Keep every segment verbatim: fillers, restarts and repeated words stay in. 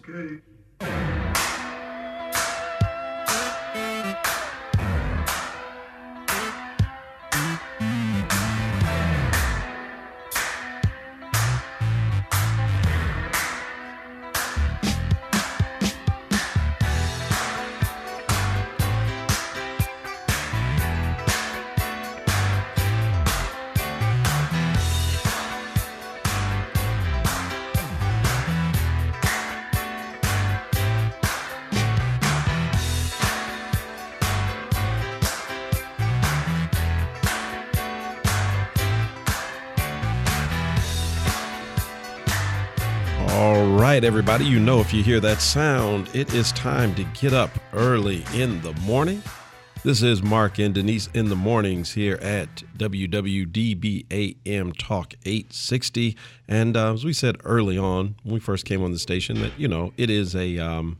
Okay. All right, everybody, you know, if you hear that sound, it is time to get up early in the morning. This is Mark and Denise in the mornings here at W W D B A M Talk eight sixty. And uh, as we said early on, when we first came on the station, that, you know, it is a um,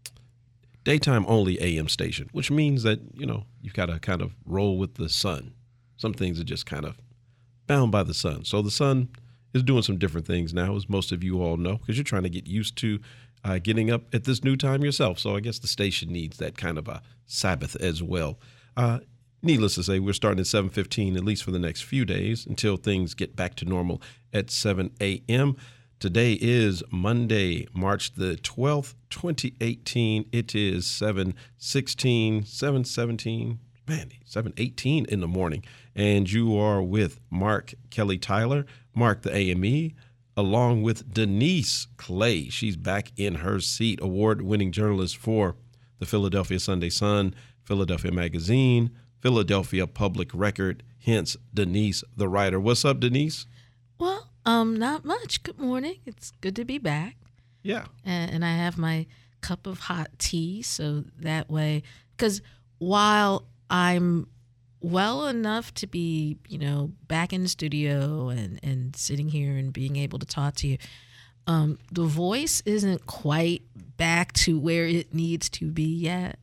daytime only A M station, which means that, you know, you've got to kind of roll with the sun. Some things are just kind of bound by the sun. So the sun is doing some different things now, as most of you all know, because you're trying to get used to uh, getting up at this new time yourself. So I guess the station needs that kind of a Sabbath as well. Uh, needless to say, we're starting at seven fifteen, at least for the next few days, until things get back to normal at seven a.m. Today is Monday, March the twelfth, twenty eighteen. It is seven sixteen, seven seventeen, man, seven eighteen in the morning. And you are with Mark Kelly Tyler, Mark the A M E, along with Denise Clay. She's back in her seat, award-winning journalist for the Philadelphia Sunday Sun, Philadelphia Magazine, Philadelphia Public Record, hence Denise the writer. What's up, Denise? Well, um, not much. Good morning. It's good to be back. Yeah. And, and I have my cup of hot tea, so that way, because while I'm well enough to be, you know, back in the studio and, and sitting here and being able to talk to you, um, the voice isn't quite back to where it needs to be yet.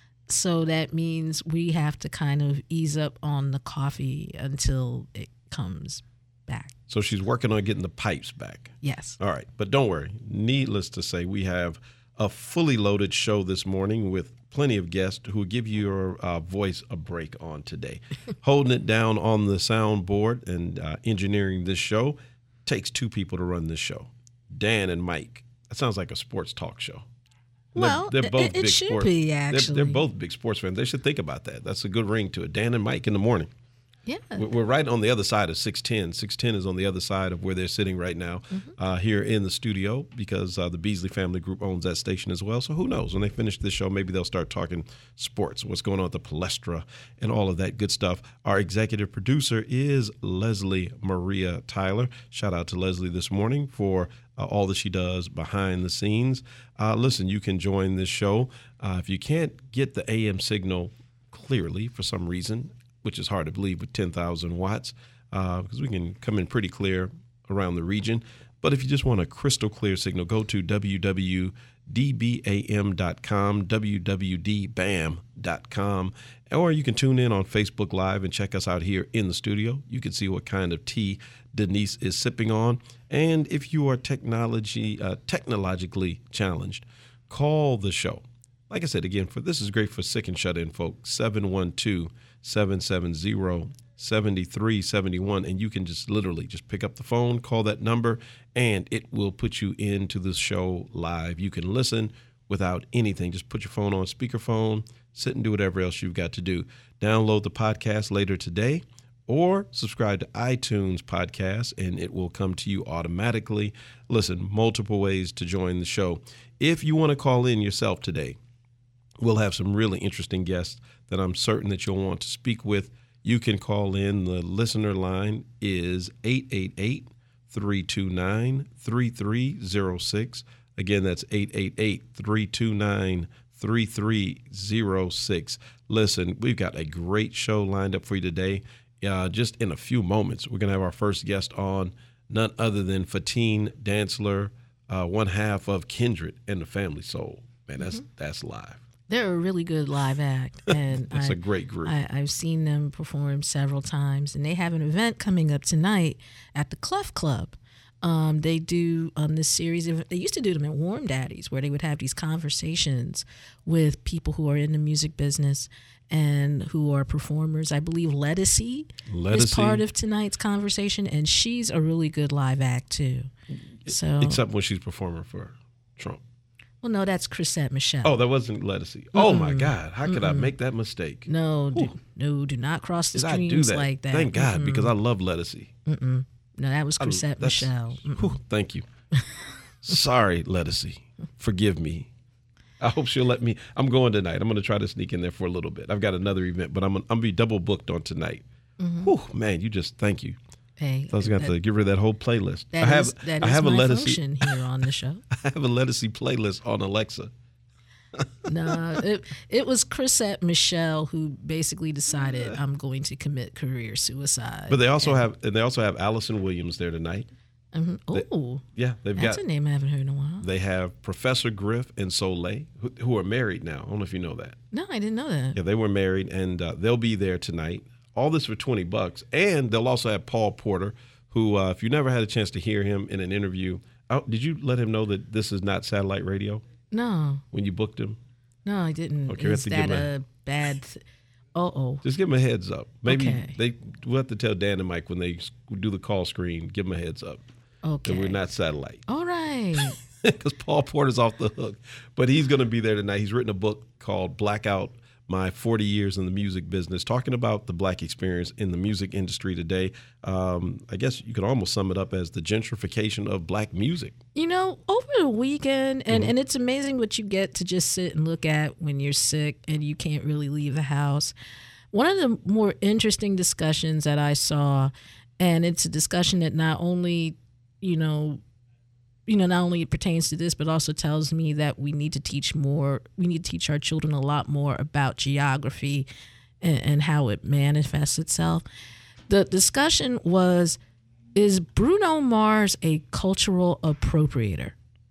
So that means we have to kind of ease up on the coffee until it comes back. So she's working on getting the pipes back. Yes. All right. But don't worry. Needless to say, we have a fully loaded show this morning with plenty of guests who will give your uh, voice a break on today. Holding it down on the soundboard and uh, engineering this show takes two people to run this show, Dan and Mike. That sounds like a sports talk show. Well, they're, they're both it, big it should sports. be, actually. They're, they're both big sports fans. They should think about that. That's a good ring to it. Dan and Mike in the morning. Yeah. We're right on the other side of six ten. six ten is on the other side of where they're sitting right now, mm-hmm. uh, here in the studio, because uh, the Beasley Family Group owns that station as well. So who knows? When they finish this show, maybe they'll start talking sports, what's going on at the Palestra and all of that good stuff. Our executive producer is Leslie Maria Tyler. Shout out to Leslie this morning for uh, all that she does behind the scenes. Uh, listen, you can join this show. Uh, if you can't get the A M signal clearly for some reason, which is hard to believe with ten thousand watts, uh, because we can come in pretty clear around the region. But if you just want a crystal clear signal, go to w w w dot d b a m dot com, w w w dot b a m dot com, or you can tune in on Facebook Live and check us out here in the studio. You can see what kind of tea Denise is sipping on. And if you are technology, uh, technologically challenged, call the show. Like I said, again, for this is great for sick and shut-in folks, seven one two, seven seven zero, seven three seven one, and you can just literally just pick up the phone, call that number, and it will put you into the show live. You can listen without anything. Just put your phone on speakerphone, sit and do whatever else you've got to do. Download the podcast later today or subscribe to iTunes podcast, and it will come to you automatically. Listen, multiple ways to join the show. If you want to call in yourself today, we'll have some really interesting guests that I'm certain that you'll want to speak with. You can call in. The listener line is eight eight eight, three two nine, three three zero six. Again, that's eight eight eight, three two nine, three three zero six. Listen, we've got a great show lined up for you today. Uh, just in a few moments, we're going to have our first guest on, none other than Fatine Dantzler, uh, one half of Kindred and the Family Soul. Man, that's mm-hmm. that's live. They're a really good live act. And That's I, a great group. I, I've seen them perform several times, and they have an event coming up tonight at the Clef Club. Um, they do um, this series of, they used to do them at Warm Daddies, where they would have these conversations with people who are in the music business and who are performers. I believe Lettucey is part of tonight's conversation, and she's a really good live act too. So except when she's performing for Trump. Well, no, that's Chrisette Michele. Oh, that wasn't Lettucey. Oh my God, how could Mm-mm. I make that mistake? No, do, no, do not cross the Did streams I do that? like that. Thank God, Mm-mm. because I love Lettucey. Mm-mm. No, that was Chrisette Michele. Whew, thank you. Sorry, Lettucey. Forgive me. I hope she'll let me. I'm going tonight. I'm going to try to sneak in there for a little bit. I've got another event, but I'm I'm going to be double booked on tonight. Mm-hmm. Whew, man, you just thank you. Hey, so I was going to have to get rid of that whole playlist. That I have is, that I is have my a Lettucey function here on the show. I have a Lettucey playlist on Alexa. No, it it was Chrisette Michele who basically decided I'm going to commit career suicide. But they also and, have and they also have Allison Williams there tonight. Mm-hmm. Oh, yeah, they've that's got. a name I haven't heard in a while. They have Professor Griff and Soleil, who, who are married now. I don't know if you know that. No, I didn't know that. Yeah, they were married, and uh, they'll be there tonight. All this for twenty bucks, and they'll also have Paul Porter, who, uh, if you never had a chance to hear him in an interview, oh, did you let him know that this is not satellite radio? No. When you booked him? No, I didn't. Okay, is that a, a bad? Th- Uh oh. Just give them a heads up. Maybe okay. they we'll have to tell Dan and Mike when they do the call screen. Give them a heads up. Okay. That we're not satellite. All right. Because Paul Porter's off the hook, but he's going to be there tonight. He's written a book called Blackout: My forty Years in the Music Business, talking about the Black experience in the music industry today. Um, I guess you could almost sum it up as the gentrification of Black music. You know, over the weekend, and, Mm-hmm. and it's amazing what you get to just sit and look at when you're sick and you can't really leave the house. One of the more interesting discussions that I saw, and it's a discussion that not only, you know, you know, not only it pertains to this, but also tells me that we need to teach more, we need to teach our children a lot more about geography and, and how it manifests itself. The discussion was, is Bruno Mars a cultural appropriator?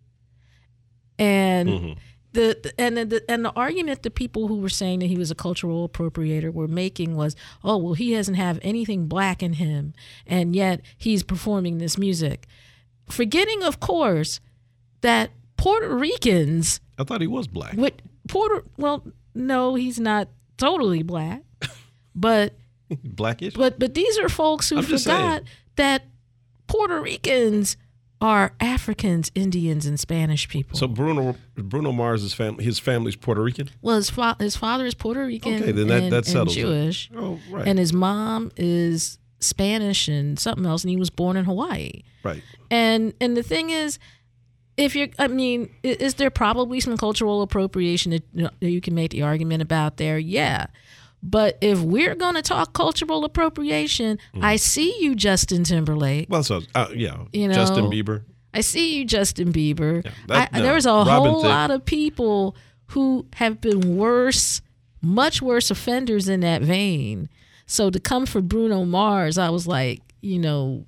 And mm-hmm. the and the and the argument the people who were saying that he was a cultural appropriator were making was, oh, well, he doesn't have anything Black in him, and yet he's performing this music. Forgetting, of course, that Puerto Ricans. I thought he was Black. With Puerto, well, no, he's not totally Black, but Blackish. But but these are folks who I'm forgot that Puerto Ricans are Africans, Indians, and Spanish people. So Bruno Bruno Mars' family, his family's Puerto Rican. Well, his, fa- his father is Puerto Rican. Okay, then that, and, that settles and Jewish. It. Oh, right. And his mom is Spanish and something else, and he was born in Hawaii. Right. And and the thing is, if you're, I mean, is, is there probably some cultural appropriation that, you know, that you can make the argument about there? Yeah. But if we're going to talk cultural appropriation, mm. I see you, Justin Timberlake. Well, so uh, yeah, you know, Justin Bieber. I see you, Justin Bieber. Yeah, that, I, no, there was a Robin whole Thicke. lot of people who have been worse, much worse offenders in that vein. So to come for Bruno Mars, I was like, you know,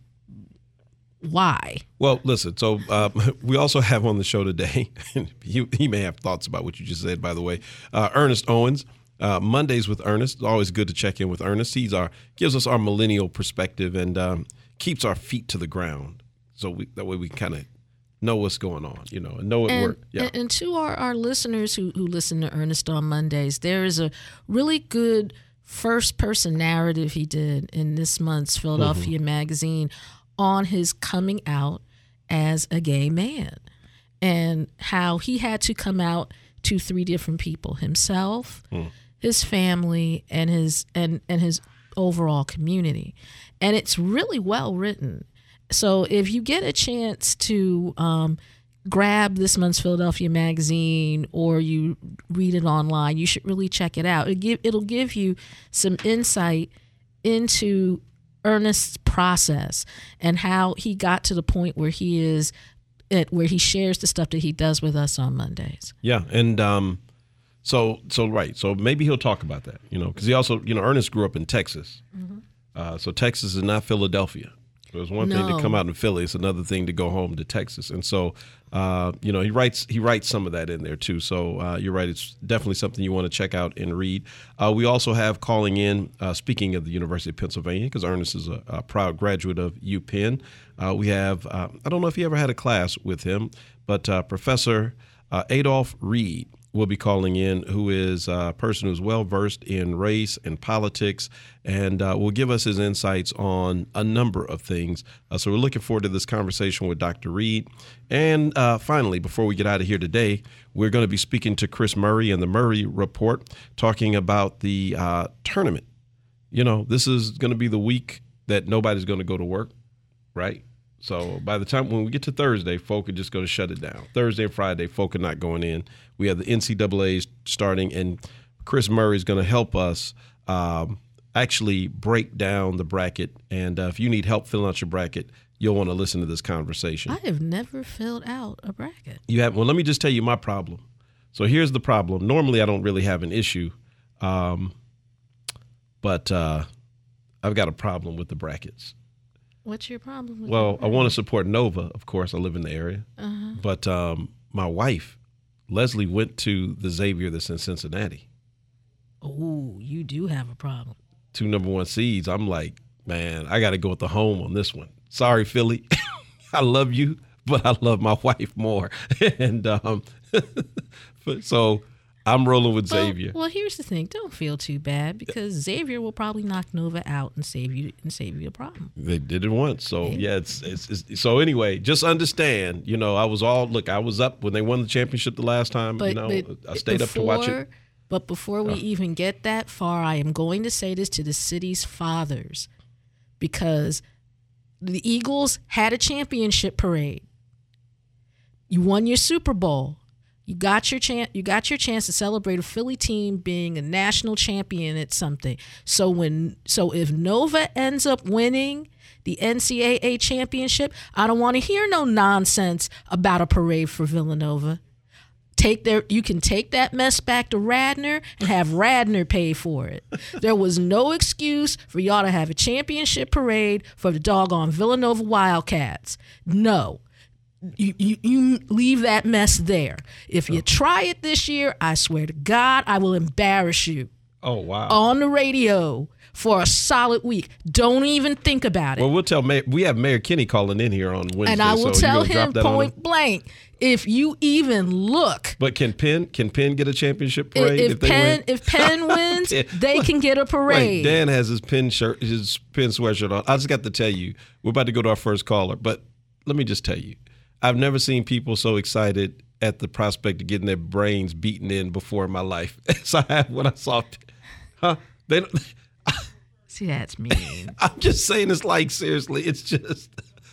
why? Well, listen, so uh, we also have on the show today, and he, he may have thoughts about what you just said, by the way, uh, Ernest Owens. Uh, Mondays with Ernest. It's always good to check in with Ernest. He's our gives us our millennial perspective and um, keeps our feet to the ground. So we, that way we kind of know what's going on, you know, and know it and, works. Yeah. And, and to our, our listeners who, who listen to Ernest on Mondays, there is a really good first person narrative he did in this month's Philadelphia mm-hmm. Magazine on his coming out as a gay man and how he had to come out to three different people: himself, mm. his family, and his and, and his overall community. And it's really well written. So if you get a chance to um, grab this month's Philadelphia Magazine or you read it online, you should really check it out. It'll give, it'll give you some insight into Ernest's process and how he got to the point where he is at, where he shares the stuff that he does with us on Mondays. Yeah, and um, so so right, so maybe he'll talk about that, you know, because he also, you know, Ernest grew up in Texas, mm-hmm. uh, so Texas is not Philadelphia. So it's one no. thing to come out in Philly. It's another thing to go home to Texas. And so, uh, you know, he writes he writes some of that in there, too. So uh, you're right. It's definitely something you want to check out and read. Uh, we also have calling in, uh, speaking of the University of Pennsylvania, because Ernest is a, a proud graduate of UPenn. Uh, we have, uh, I don't know if you ever had a class with him, but uh, Professor uh, Adolph Reed will be calling in, who is a person who's well-versed in race and politics, and uh, will give us his insights on a number of things. Uh, so we're looking forward to this conversation with Doctor Reed. And uh, finally, before we get out of here today, we're going to be speaking to Chris Murray and the Murray Report, talking about the uh, tournament. You know, this is going to be the week that nobody's going to go to work, right? So by the time when we get to Thursday, folk are just going to shut it down. Thursday and Friday, folk are not going in. We have the N C double A starting, and Chris Murray is going to help us um, actually break down the bracket. And uh, if you need help filling out your bracket, you'll want to listen to this conversation. I have never filled out a bracket. You have? Well, let me just tell you my problem. So here's the problem. Normally, I don't really have an issue, um, but uh, I've got a problem with the brackets. What's your problem with Well, the I want to support Nova, of course. I live in the area. Uh-huh. But um, my wife, Leslie, went to the Xavier that's in Cincinnati. Oh, you do have a problem. Two number one seeds. I'm like, man, I got to go with the home on this one. Sorry, Philly. I love you, but I love my wife more. and um, so I'm rolling with well, Xavier. Well, here's the thing. Don't feel too bad, because Xavier will probably knock Nova out and save you and save you a problem. They did it once. So, yeah, it's, it's, it's so anyway, just understand, you know, I was all, look, I was up when they won the championship the last time. But, you know, but I stayed before, up to watch it. But before we uh, even get that far, I am going to say this to the city's fathers, because the Eagles had a championship parade. You won your Super Bowl. You got your chance. You got your chance to celebrate a Philly team being a national champion at something. So when, so if Nova ends up winning the N C double A championship, I don't want to hear no nonsense about a parade for Villanova. Take their, you can take that mess back to Radnor and have Radnor pay for it. There was no excuse for y'all to have a championship parade for the doggone Villanova Wildcats. No. You, you you leave that mess there. If you try it this year, I swear to God, I will embarrass you. Oh, wow. On the radio for a solid week. Don't even think about it. Well, we'll tell Mayor, we have Mayor Kenny calling in here on Wednesday. And I will so tell you him point blank, if you even look. But can Penn can Penn get a championship parade if, if, they Penn win? if Penn wins, they can get a parade. Wait, Dan has his Penn shirt, his Penn sweatshirt on. I just got to tell you, we're about to go to our first caller, but let me just tell you, I've never seen people so excited at the prospect of getting their brains beaten in before in my life as I have when I saw, huh? They don't. See, that's mean. I'm just saying, it's like, seriously, it's just,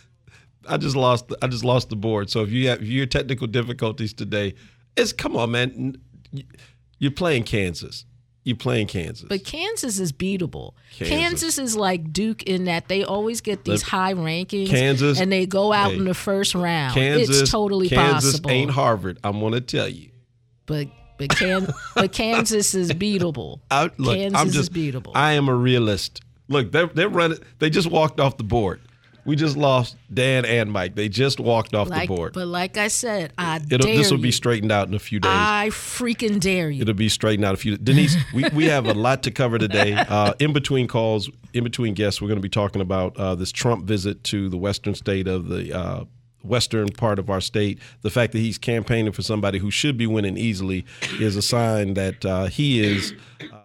I just lost, I just lost the board. So if you have if your technical difficulties today, it's come on, man. You're playing Kansas. You're playing Kansas. But Kansas is beatable. Kansas, Kansas is like Duke in that they always get these high rankings. Kansas, and they go out hey, in the first round. Kansas, it's totally Kansas possible. ain't Harvard. I'm going to tell you. But but can but Kansas is beatable. I, look, Kansas I'm just, is beatable. I am a realist. Look, they're they're running. They just walked off the board. We just lost Dan and Mike. They just walked off like, the board. But like I said, I It'll, dare This will you. be straightened out in a few days. I freaking dare you. It'll be straightened out a few. Denise, we, we have a lot to cover today. Uh, in between calls, in between guests, we're going to be talking about uh, this Trump visit to the western state of the uh, western part of our state. The fact that he's campaigning for somebody who should be winning easily is a sign that uh, he is. Uh,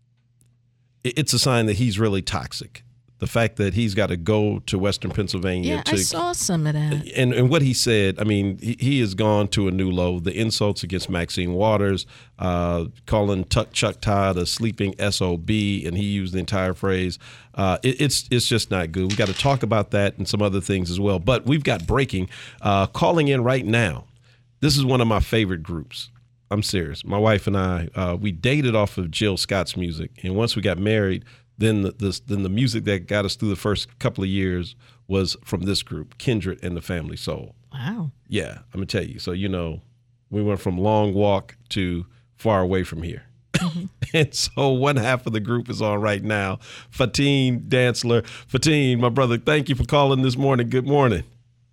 it's a sign that he's really toxic. The fact that he's got to go to Western Pennsylvania yeah, to I saw some of that. And, and what he said, I mean, he, he has gone to a new low. The insults against Maxine Waters, uh, calling Tuck Chuck Todd a sleeping S O B, and he used the entire phrase. Uh, it, it's it's just not good. We've got to talk about that and some other things as well. But we've got breaking. Uh, calling in right now. This is one of my favorite groups. I'm serious. My wife and I, uh, we dated off of Jill Scott's music. And once we got married, Then the, the then the music that got us through the first couple of years was from this group, Kindred and the Family Soul. Wow. Yeah, I'm gonna tell you. So you know, we went from Long Walk to Far Away from Here. Mm-hmm. And so one half of the group is on right now. Fatin Dantzler. Fatin, my brother, thank you for calling this morning. Good morning.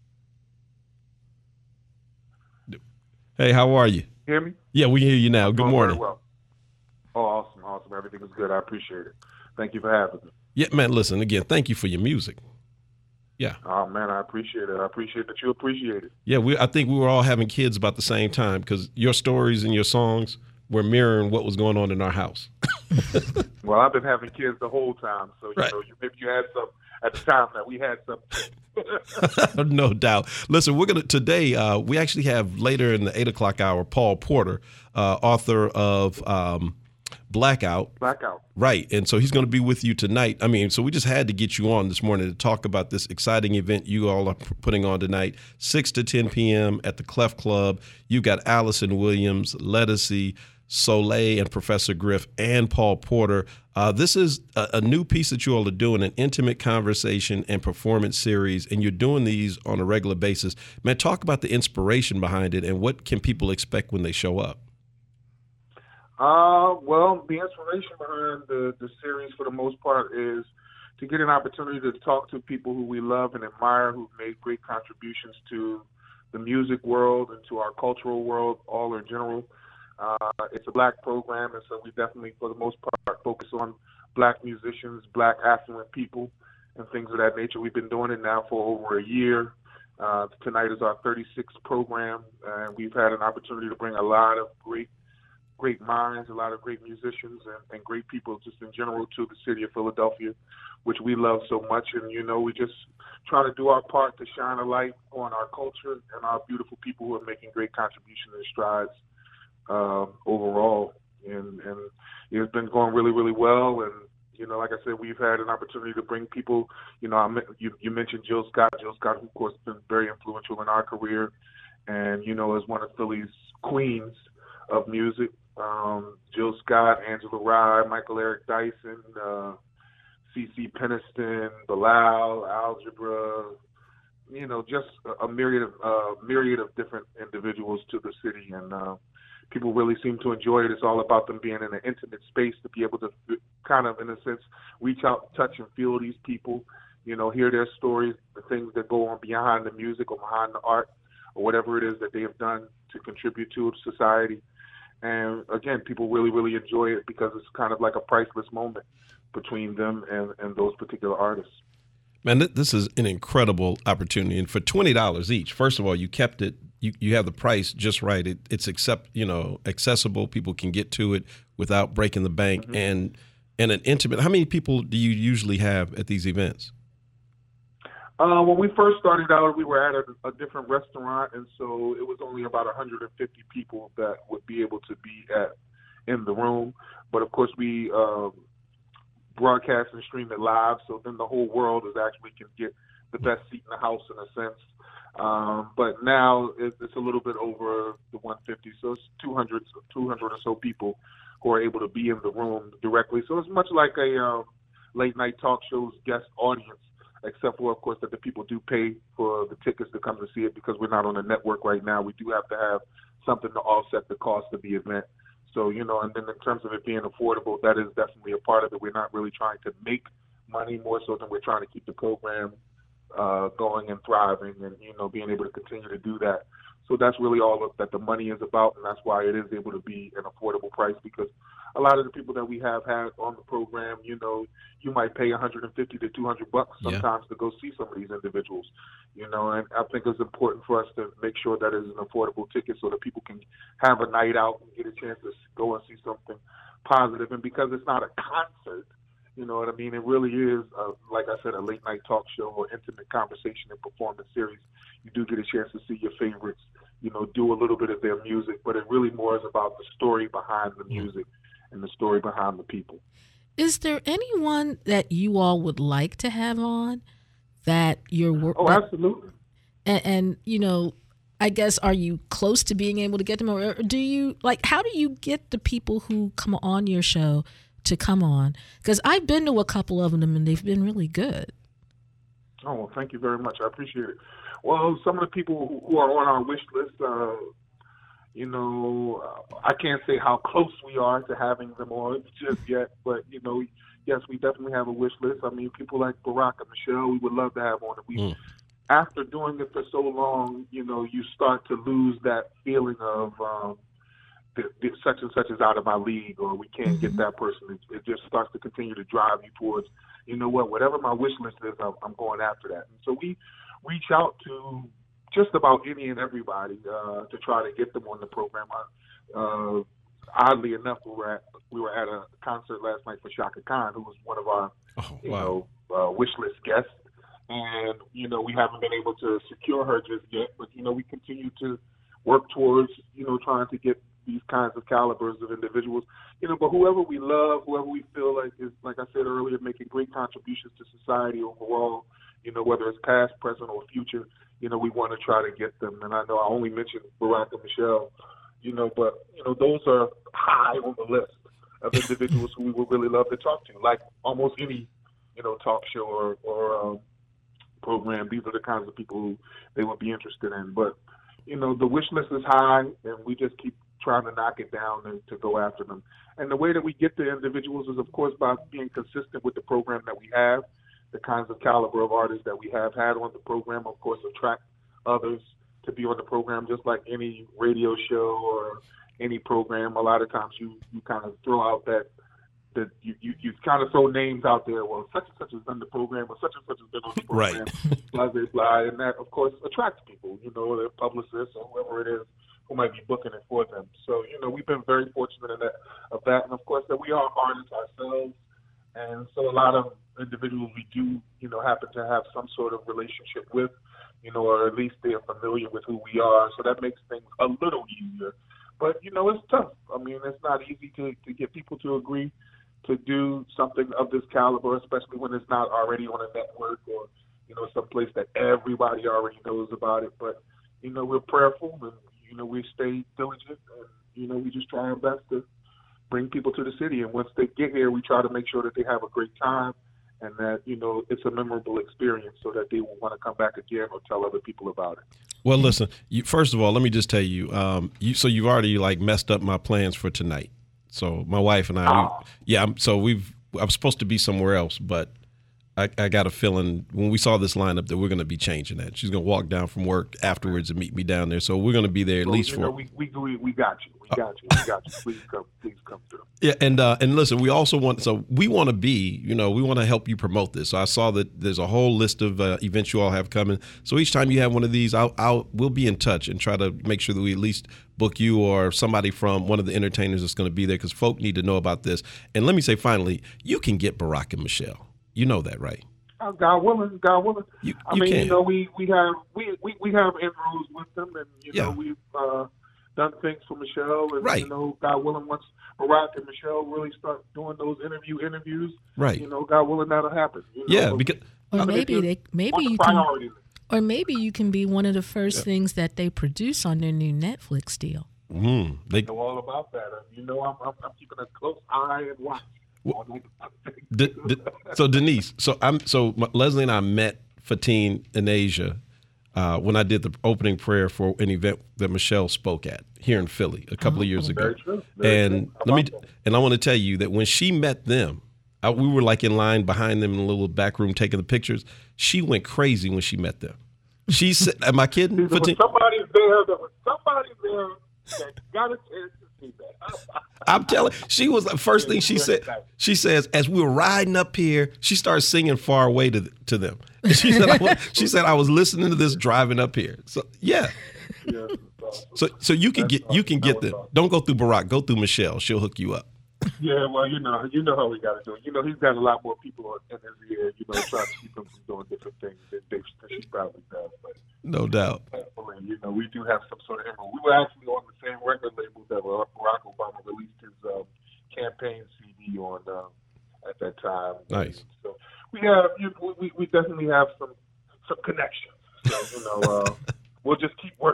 Hey, how are you? Hear me? Yeah, we hear you now. I'm Good doing morning. very well. Oh, awesome, awesome. Everything is good. I appreciate it. Thank you for having me. Yeah, man, listen, again, thank you for your music. Yeah. Oh, man, I appreciate it. I appreciate that you appreciate it. Yeah, we. I think we were all having kids about the same time because your stories and your songs were mirroring what was going on in our house. Well, I've been having kids the whole time, so you Right. know, you, maybe you had some at the time that we had some. No doubt. Listen, we're gonna today. Uh, we actually have later in the eight o'clock hour Paul Porter, uh, author of um, Blackout. Blackout. Right. And so he's going to be with you tonight. I mean, so we just had to get you on this morning to talk about this exciting event you all are p- putting on tonight, six to ten p.m. at the Clef Club. You got Allison Williams, Lettucey, Soleil, and Professor Griff, and Paul Porter. Uh, this is a, a new piece that you all are doing, an intimate conversation and performance series, and you're doing these on a regular basis. Man, talk about the inspiration behind it and what can people expect when they show up? Uh, well, the inspiration behind the, the series for the most part is to get an opportunity to talk to people who we love and admire, who've made great contributions to the music world and to our cultural world, all in general. Uh, it's a black program, and so we definitely, for the most part, focus on black musicians, black affluent people, and things of that nature. We've been doing it now for over a year. Uh, tonight is our thirty-sixth program, and we've had an opportunity to bring a lot of great great minds, a lot of great musicians, and, and great people just in general to the city of Philadelphia, which we love so much. And, you know, we just try to do our part to shine a light on our culture and our beautiful people who are making great contributions and strides um, overall. And, and it's been going really, really well. And, you know, like I said, we've had an opportunity to bring people, you know, I, you, you mentioned Jill Scott. Jill Scott, who, of course, has been very influential in our career and, you know, is one of Philly's queens of music. Um, Jill Scott, Angela Rye, Michael Eric Dyson, uh, C C Peniston, Bilal, Algebra, you know, just a, a myriad of uh, myriad of different individuals to the city, and uh, people really seem to enjoy it. It's all about them being in an intimate space to be able to kind of, in a sense, reach out, touch, and feel these people, you know, hear their stories, the things that go on behind the music or behind the art or whatever it is that they have done to contribute to society. And again, people really, really enjoy it because it's kind of like a priceless moment between them and, and those particular artists. Man, th- this is an incredible opportunity. And for twenty dollars each, first of all, you kept it, you, you have the price just right. It, it's accept, you know, accessible. People can get to it without breaking the bank. Mm-hmm. And and an intimate, how many people do you usually have at these events? Uh, when we first started out, we were at a, a different restaurant, and so it was only about one hundred fifty people that would be able to be at in the room. But of course, we um, broadcast and stream it live, so then the whole world is actually can get the best seat in the house in a sense. Um, but now it, it's a little bit over the one hundred fifty, so it's two hundred, two hundred or so people who are able to be in the room directly. So it's much like a um, late night talk show's guest audience, except for, of course, that the people do pay for the tickets to come to see it because we're not on the network right now. We do have to have something to offset the cost of the event. So, you know, and then in terms of it being affordable, that is definitely a part of it. We're not really trying to make money more so than we're trying to keep the program uh, going and thriving and, you know, being able to continue to do that. So that's really all of, that the money is about, and that's why it is able to be an affordable price because a lot of the people that we have had on the program, you know, you might pay one hundred fifty to two hundred bucks sometimes yeah. to go see some of these individuals, you know, and I think it's important for us to make sure that it's an affordable ticket so that people can have a night out and get a chance to go and see something positive. And because it's not a concert, you know what I mean, it really is, a, like I said, a late night talk show or intimate conversation and performance series. You do get a chance to see your favorites, you know, do a little bit of their music, but it really more is about the story behind the music and the story behind the people. Is there anyone that you all would like to have on that you're working? Oh, absolutely. And, and, you know, I guess, are you close to being able to get them? Or do you, like, how do you get the people who come on your show to come on? Because I've been to a couple of them and they've been really good. Oh, well, thank you very much. I appreciate it. Well, some of the people who are on our wish list, uh, You know, uh, I can't say how close we are to having them on just yet, but, you know, yes, we definitely have a wish list. I mean, people like Barack and Michelle, we would love to have on. We, mm. After doing it for so long, you know, you start to lose that feeling of um, the, the such and such is out of my league, or we can't mm-hmm. get that person. It, it just starts to continue to drive you towards, you know what, whatever my wish list is, I'm, I'm going after that. And so we reach out to just about any and everybody uh, to try to get them on the program. Uh, oddly enough, we were at we were at a concert last night for Shaka Khan, who was one of our oh, you wow. know uh, wish list guests, and you know we haven't been able to secure her just yet, but you know we continue to work towards you know trying to get these kinds of calibers of individuals. You know, but whoever we love, whoever we feel like is, like I said earlier, making great contributions to society overall. You know, whether it's past, present, or future. You know, we want to try to get them. And I know I only mentioned Barack and Michelle, you know, but, you know, those are high on the list of individuals who we would really love to talk to, like almost any, you know, talk show or, or um, program. These are the kinds of people who they would be interested in. But, you know, the wish list is high, and we just keep trying to knock it down and to go after them. And the way that we get the individuals is, of course, by being consistent with the program that we have. The kinds of caliber of artists that we have had on the program, of course, attract others to be on the program, just like any radio show or any program. A lot of times you, you kind of throw out that, that you, you, you kind of throw names out there, well, such and such has done the program, or such and such has been on the program, right. blah, blah, blah. And that, of course, attracts people, you know, their publicists or whoever it is who might be booking it for them. So, you know, we've been very fortunate in that, of that. And, of course, that we are artists ourselves. And so a lot of individuals we do, you know, happen to have some sort of relationship with, you know, or at least they're familiar with who we are. So that makes things a little easier. But, you know, it's tough. I mean, it's not easy to, to get people to agree to do something of this caliber, especially when it's not already on a network or, you know, someplace that everybody already knows about it. But, you know, we're prayerful and, you know, we stay diligent and, you know, we just try our best to bring people to the city. And once they get here, we try to make sure that they have a great time and that, you know, it's a memorable experience so that they will want to come back again or tell other people about it. Well, listen, you, first of all, let me just tell you, um, you, so you've already like messed up my plans for tonight. So my wife and I, oh. we, yeah, I'm, so we've, I'm supposed to be somewhere else, but I, I got a feeling when we saw this lineup that we're going to be changing that. She's going to walk down from work afterwards and meet me down there. So we're going to be there at well, least you for. Know, we, we we we got you. We got you. We got you. Please come. Please come through. Yeah, and uh, and listen, we also want so we want to be, you know, we want to help you promote this. So I saw that there's a whole list of uh, events you all have coming. So each time you have one of these, I'll, I'll we'll be in touch and try to make sure that we at least book you or somebody from one of the entertainers that's going to be there because folk need to know about this. And let me say, finally, you can get Barack and Michelle. You know that, right? Uh, God willing, God willing. You, I you mean, can. you know, we, we have we, we, we have inroads with them, and you yeah. know, we've uh, done things for Michelle, and right. you know, God willing, once Barack and Michelle really start doing those interview interviews, right? You know, God willing, that'll happen. You know? Yeah, because or maybe they maybe you can, or maybe you can be one of the first yeah. things that they produce on their new Netflix deal. Mm, they I know all about that. You know, I'm, I'm, I'm keeping a close eye and watch. Well, D- D- so Denise, so I'm so Leslie and I met Fatin in Asia uh, when I did the opening prayer for an event that Michelle spoke at here in Philly a couple oh, of years ago. Very true. Very and true. let me that? and I want to tell you that when she met them, I, we were like in line behind them in a little back room taking the pictures. She went crazy when she met them. She said, "Am I kidding?" There was somebody there. There was somebody there that got a chance to see that. I'm telling. She was the first thing she said. She says, as we were riding up here, she started singing "Far Away" to to them. And she said, I was, "She said I was listening to this driving up here." So yeah. Yeah. So so you can That's get awesome. you can get them. Don't go through Barack. Go through Michelle. She'll hook you up. Yeah, well, you know, you know how we got to do it. You know, he's got a lot more people in his ear, you know, trying to keep him from doing different things than, they, than she probably does. But no doubt. Thankfully, you know, we do have some sort of emerald. We were actually on the same record label that Barack Obama released his um, campaign C D on um, at that time. Nice. So we have, you know, we, we definitely have some some connections. So, you know, uh, we'll just keep working at it.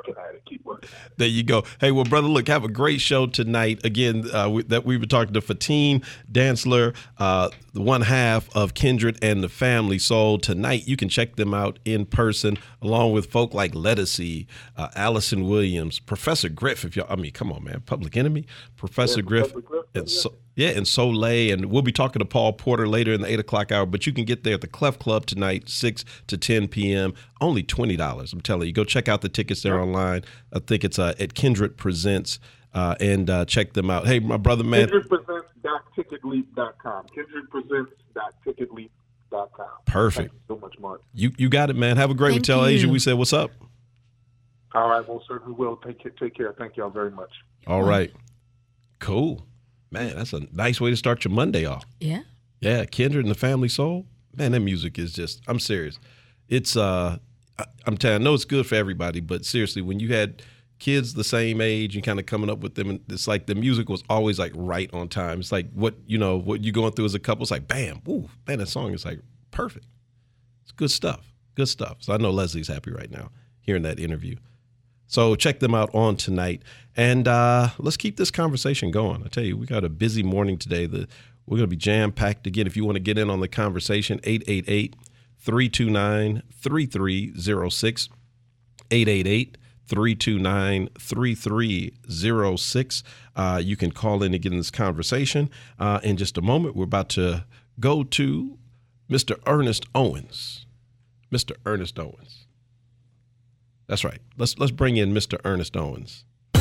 keep working. There you go. Hey, well, brother, look, have a great show tonight. Again, uh, we, that we were talking to Fatin Dantzler, uh, the one half of Kindred and the Family Soul. Tonight, you can check them out in person, along with folk like Lettucey, uh, Allison Williams, Professor Griff. If y'all, I mean, come on, man, Public Enemy, Professor Yeah, Griff, Professor Griff, and yeah. so, yeah, and Soleil, and we'll be talking to Paul Porter later in the eight o'clock hour. But you can get there at the Clef Club tonight, six to ten p.m. Only twenty dollars. I'm telling you, go check out the tickets there online. I think it's uh, at Kindred Presents, uh, and uh, check them out. Hey, my brother, man. kindred presents dot ticket leap dot com. kindred presents dot ticket leap dot com. Perfect. Thank you so much, Mark. You you got it, man. Have a great one. Thank Tell you. Asia we said what's up. All right, well, certainly will. Take care. Take care. Thank y'all very much. All right. Cool. Man, that's a nice way to start your Monday off. Yeah. Yeah, Kindred and the Family Soul. Man, that music is just, I'm serious. It's, uh, I- I'm telling you, I know it's good for everybody, but seriously, when you had kids the same age and kind of coming up with them, and it's like the music was always like right on time. It's like what, you know, what you're going through as a couple, it's like, bam, ooh, man, that song is like perfect. It's good stuff. Good stuff. So I know Leslie's happy right now hearing that interview. So check them out on tonight. And uh, let's keep this conversation going. I tell you, we got a busy morning today. The, we're going to be jam-packed. Again, if you want to get in on the conversation, eight eight eight, three two nine, three three zero six, eight eight eight, three two nine, three three zero six. Uh, you can call in and get in this conversation. Uh, in just a moment, we're about to go to Mister Ernest Owens. Mister Ernest Owens. That's right. Let's let's bring in Mister Ernest Owens.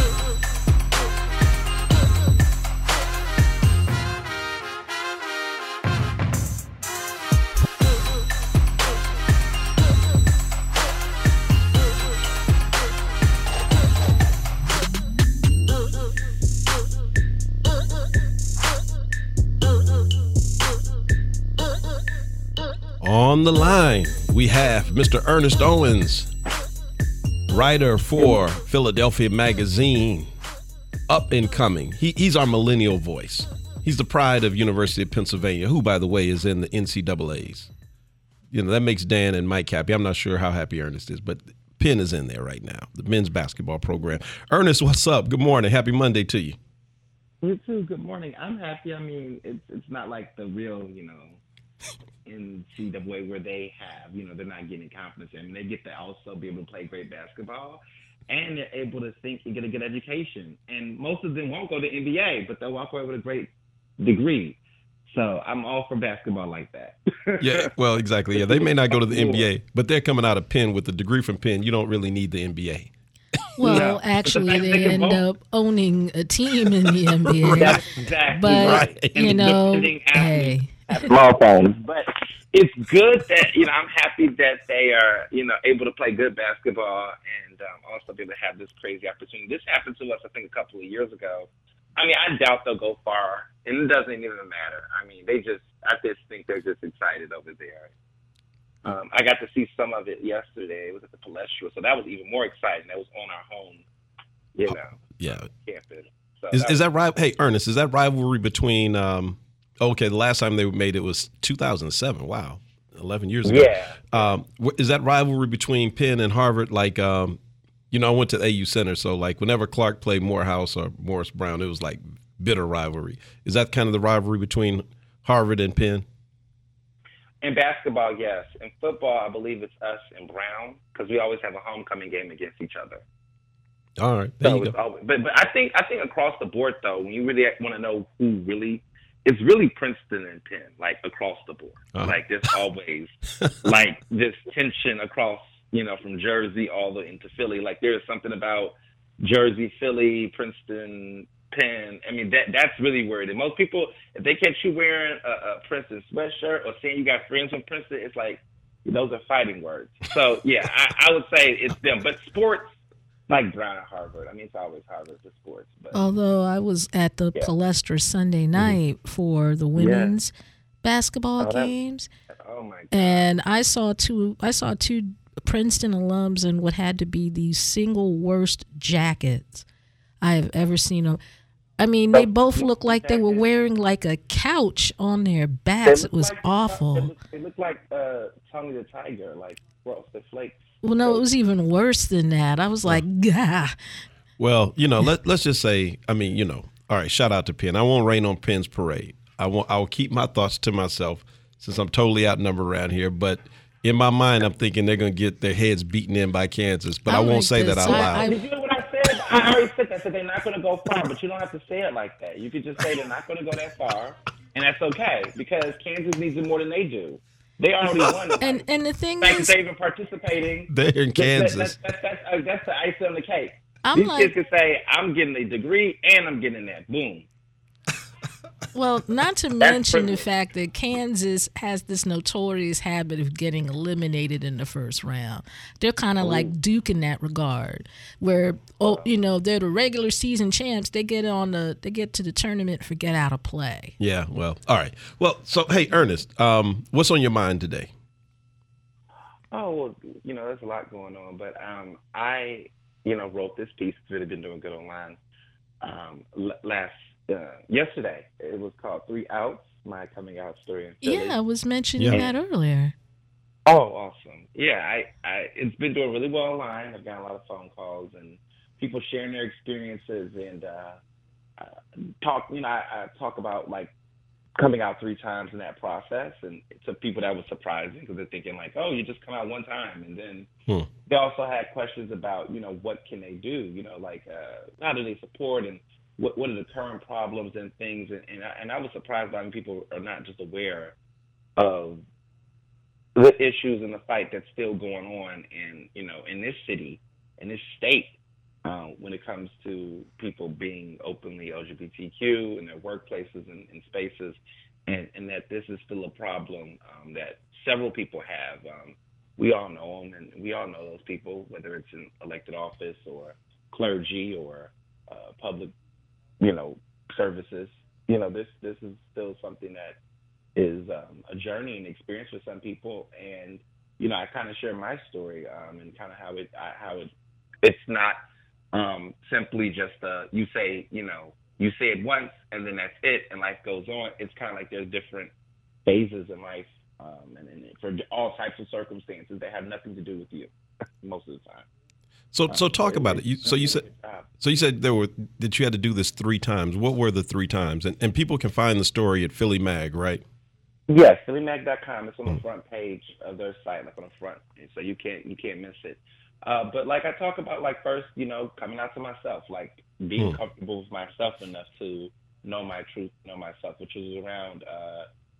On the line, we have Mister Ernest Owens, writer for Philadelphia Magazine, up and coming. He, he's our millennial voice. He's the pride of University of Pennsylvania, who, by the way, is in the N C double A's. You know, that makes Dan and Mike happy. I'm not sure how happy Ernest is, but Penn is in there right now, the men's basketball program. Ernest, what's up? Good morning. Happy Monday to you. You too. Good morning. I'm happy. I mean, it's it's not like the real, you know, N C double A where they have, you know, they're not getting confidence. I mean, they get to also be able to play great basketball, and they're able to think and get a good education. And most of them won't go to N B A, but they'll walk away with a great degree. So I'm all for basketball like that. Yeah, well, exactly. Yeah, they may not go to the N B A, but they're coming out of Penn with a degree from Penn. You don't really need the N B A. Well, No. actually, But the fact they they can end vote- up owning a team in the N B A. That's exactly But, right. you And know, depending athletes hey. have small phones. But it's good that, you know, I'm happy that they are, you know, able to play good basketball and um, also be able to have this crazy opportunity. This happened to us, I think, a couple of years ago. I mean, I doubt they'll go far, and it doesn't even matter. I mean, they just, I just think they're just excited over there. Um, I got to see some of it yesterday. It was at the Palestra, so that was even more exciting. That was on our home, you know, Yeah. campus. So Is that is that right? Hey, Ernest, is that rivalry between? Um, okay, the last time they made it was two thousand seven. Wow, eleven years ago. Yeah. Um, wh- is that rivalry between Penn and Harvard? Like, um, you know, I went to A U Center, so like whenever Clark played Morehouse or Morris Brown, it was like bitter rivalry. Is that kind of the rivalry between Harvard and Penn? In basketball, yes. In football, I believe it's us and Brown because we always have a homecoming game against each other. All right, there So you it's go. always, but but I think I think across the board though, when you really want to know who really, it's really Princeton and Penn, like across the board. Uh-huh. Like there's always like this tension across, you know, from Jersey all the way into Philly. Like there's something about Jersey, Philly, Princeton, Penn. I mean that that's really where it is. Most people, if they catch you wearing a, a Princeton sweatshirt or saying you got friends from Princeton, it's like those are fighting words. So yeah, I, I would say it's them. But sports. Like Brown and Harvard. I mean, it's always Harvard for sports. But Although I was at the Yeah. Palestra Sunday night for the women's basketball Oh, that- games, oh my God. and I saw two. I saw two Princeton alums in what had to be the single worst jackets I have ever seen. I mean, they both looked like they were wearing like a couch on their backs. It was They awful. look, they look like uh, Tony the Tiger, like Frosted Flakes. Well, no, it was even worse than that. I was like, gah. Well, you know, let let's just say, I mean, you know, all right. Shout out to Penn. I won't rain on Penn's parade. I won't. I will keep my thoughts to myself since I'm totally outnumbered around here. But in my mind, I'm thinking they're going to get their heads beaten in by Kansas. But I, I won't like say this. that out loud. I, I, Did you know what I said? I already said that. I said they're not going to go far, but you don't have to say it like that. You could just say they're not going to go that far, and that's okay because Kansas needs it more than they do. They already won. and and the thing the fact is, that they're even participating. They're in Kansas. That's, that's, that's, that's, that's the icing on the cake. I'm These like, kids can say, "I'm getting a degree and I'm getting that." Boom. Well, not to mention the fact that Kansas has this notorious habit of getting eliminated in the first round. They're kind of like Duke in that regard, where oh, you know, they're the regular season champs. They get on the, they get to the tournament, forget how to play. Yeah, well, all right. Well, so hey, Ernest, um, what's on your mind today? Oh, well, you know, there's a lot going on, but um, I, you know, wrote this piece. It's really been doing good online. Um, l- last. Uh, yesterday, it was called Three Outs, my coming out story in Philly. Yeah, I was mentioning yeah. that earlier. Oh, awesome. Yeah, I, I, it's been doing really well online. I've gotten a lot of phone calls and people sharing their experiences and uh, uh, talk, you know, I, I talk about like coming out three times in that process. And to people that was surprising because they're thinking like, oh, you just come out one time. And then hmm. they also had questions about, you know, what can they do? You know, like uh, how do they support and What what are the current problems and things, and and I, and I was surprised by how many people are not just aware of the issues and the fight that's still going on in you know in this city, in this state, uh, when it comes to people being openly L G B T Q in their workplaces and, and spaces, and, and that this is still a problem um, that several people have. Um, we all know them, and we all know those people, whether it's in elected office or clergy or uh, public. you know, services, you know, this, this is still something that is um, a journey and experience for some people. And, you know, I kind of share my story um, and kind of how it, how it, it's not um, simply just uh, you say, you know, you say it once and then that's it and life goes on. It's kind of like there's different phases in life um, and, and for all types of circumstances that have nothing to do with you most of the time. So, so talk about it. You, so you said, so you said there were that you had to do this three times. What were the three times? And and people can find the story at Philly Mag, right? Yes, Philly Mag dot com. It's on the front page of their site, like on the front, so you can't you can't miss it. Uh, but like I talk about, like first, you know, coming out to myself, like being mm. comfortable with myself enough to know my truth, know myself, which was around uh,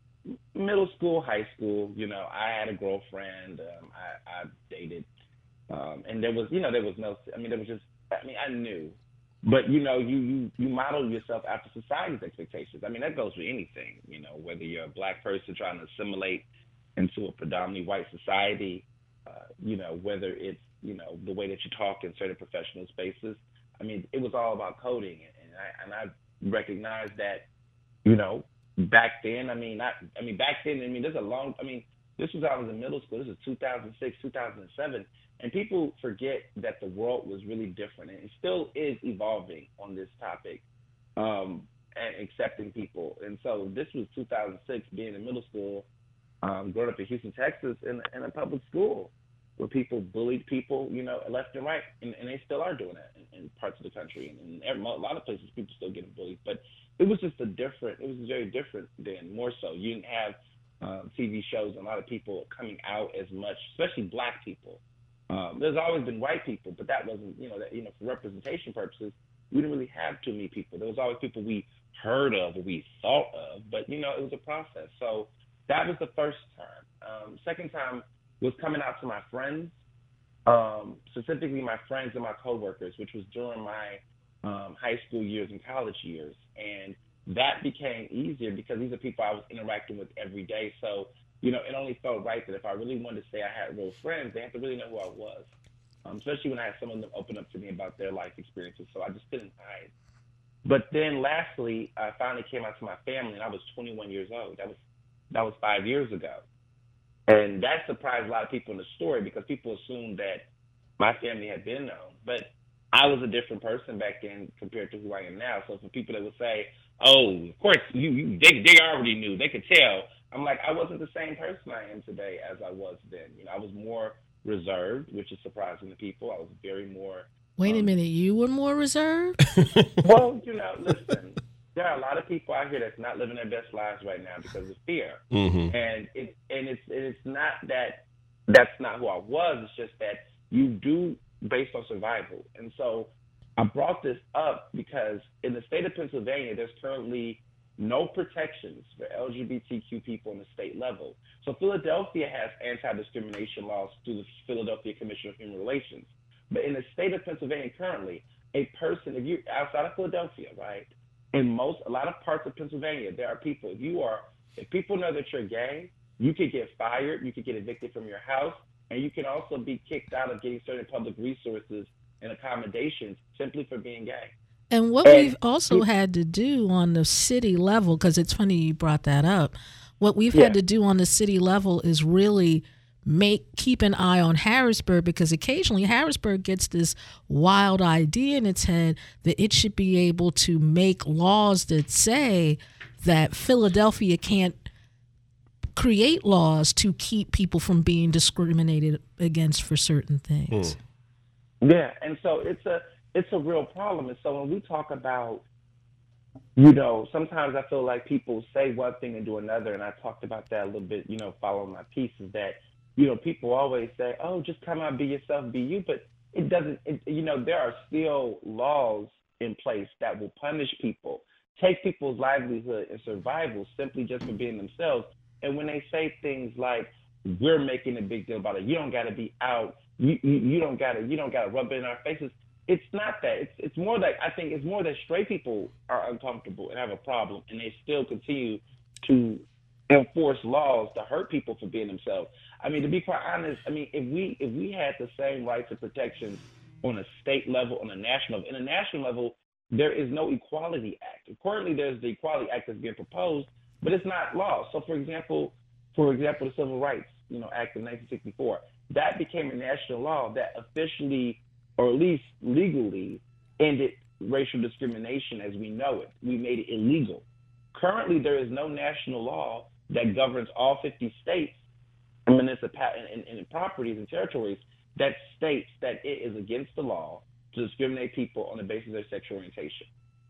middle school, high school. You know, I had a girlfriend. Um, I, I dated. Um, and there was, you know, there was no, I mean, there was just, I mean, I knew, but, you know, you, you, you model yourself after society's expectations. I mean, that goes for anything, you know, whether you're a black person trying to assimilate into a predominantly white society, uh, you know, whether it's, you know, the way that you talk in certain professional spaces. I mean, it was all about coding. And I, and I recognized that, you know, back then, I mean, not, I mean, back then, I mean, there's a long, I mean, this was, I was in middle school. This was two thousand six, two thousand seven. And people forget that the world was really different, and it still is evolving on this topic, um, and accepting people. And so this was two thousand six, being in middle school, um, growing up in Houston, Texas, in, in a public school where people bullied people, you know, left and right, and, and they still are doing that in, in parts of the country. And in every, a lot of places, people still getting bullied. But it was just a different, it was very different then, more so. You didn't have um, T V shows and a lot of people coming out as much, especially black people. Um, there's always been white people, but that wasn't, you know, that, you know, for representation purposes, we didn't really have too many people. There was always people we heard of or we thought of, but, you know, it was a process. So that was the first time. Um, second time was coming out to my friends, um, specifically my friends and my coworkers, which was during my um, high school years and college years. And that became easier because these are people I was interacting with every day. So, you know, it only felt right that if I really wanted to say I had real friends, they had to really know who I was, um, especially when I had some of them open up to me about their life experiences. So I just didn't hide. But then lastly, I finally came out to my family, and I was twenty-one years old. That was that was five years ago. And that surprised a lot of people in the story because people assumed that my family had been known. But I was a different person back then compared to who I am now. So for people that would say, oh, of course, you, you they, they already knew. They could tell. I'm like, I wasn't the same person I am today as I was then. You know, I was more reserved, which is surprising to people. I was very more. Wait um, a minute, you were more reserved? Well, you know, listen, there are a lot of people out here that's not living their best lives right now because of fear, Mm-hmm. and it and it's it's not that that's not who I was. It's just that you do based on survival, and so I brought this up because in the state of Pennsylvania, there's currently no protections for L G B T Q people on the state level. So Philadelphia has anti-discrimination laws through the Philadelphia Commission of Human Relations. But in the state of Pennsylvania currently, a person, if you're outside of Philadelphia, right, in most, a lot of parts of Pennsylvania, there are people, if you are, if people know that you're gay, you could get fired, you could get evicted from your house, and you can also be kicked out of getting certain public resources and accommodations simply for being gay. And what And we've also had to do on the city level, because it's funny you brought that up, what we've Yeah. had to do on the city level is really make keep an eye on Harrisburg, because occasionally Harrisburg gets this wild idea in its head that it should be able to make laws that say that Philadelphia can't create laws to keep people from being discriminated against for certain things. Mm. Yeah, and so it's a it's a real problem. And so when we talk about, you know, sometimes I feel like people say one thing and do another, and I talked about that a little bit, you know, following my piece, is that, you know, people always say, oh, just come out, be yourself, be you, but it doesn't, it, you know, there are still laws in place that will punish people, take people's livelihood and survival simply just for being themselves. And when they say things like, we're making a big deal about it, you don't got to be out, you, you you don't got to you don't got to rub it in our faces. It's not that. It's it's more that I think it's more that straight people are uncomfortable and have a problem, and they still continue to enforce laws to hurt people for being themselves. I mean, to be quite honest, I mean, if we if we had the same rights and protections on a state level, on a national level, in a national level, there is no Equality Act. Currently, there's the Equality Act that's being proposed, but it's not law. So, for example, for example, the Civil Rights, you know, Act of nineteen sixty-four, that became a national law that officially, or at least legally, ended racial discrimination as we know it. We made it illegal. Currently, there is no national law that governs all fifty states and municipalities and, and, and properties and territories that states that it is against the law to discriminate people on the basis of their sexual orientation.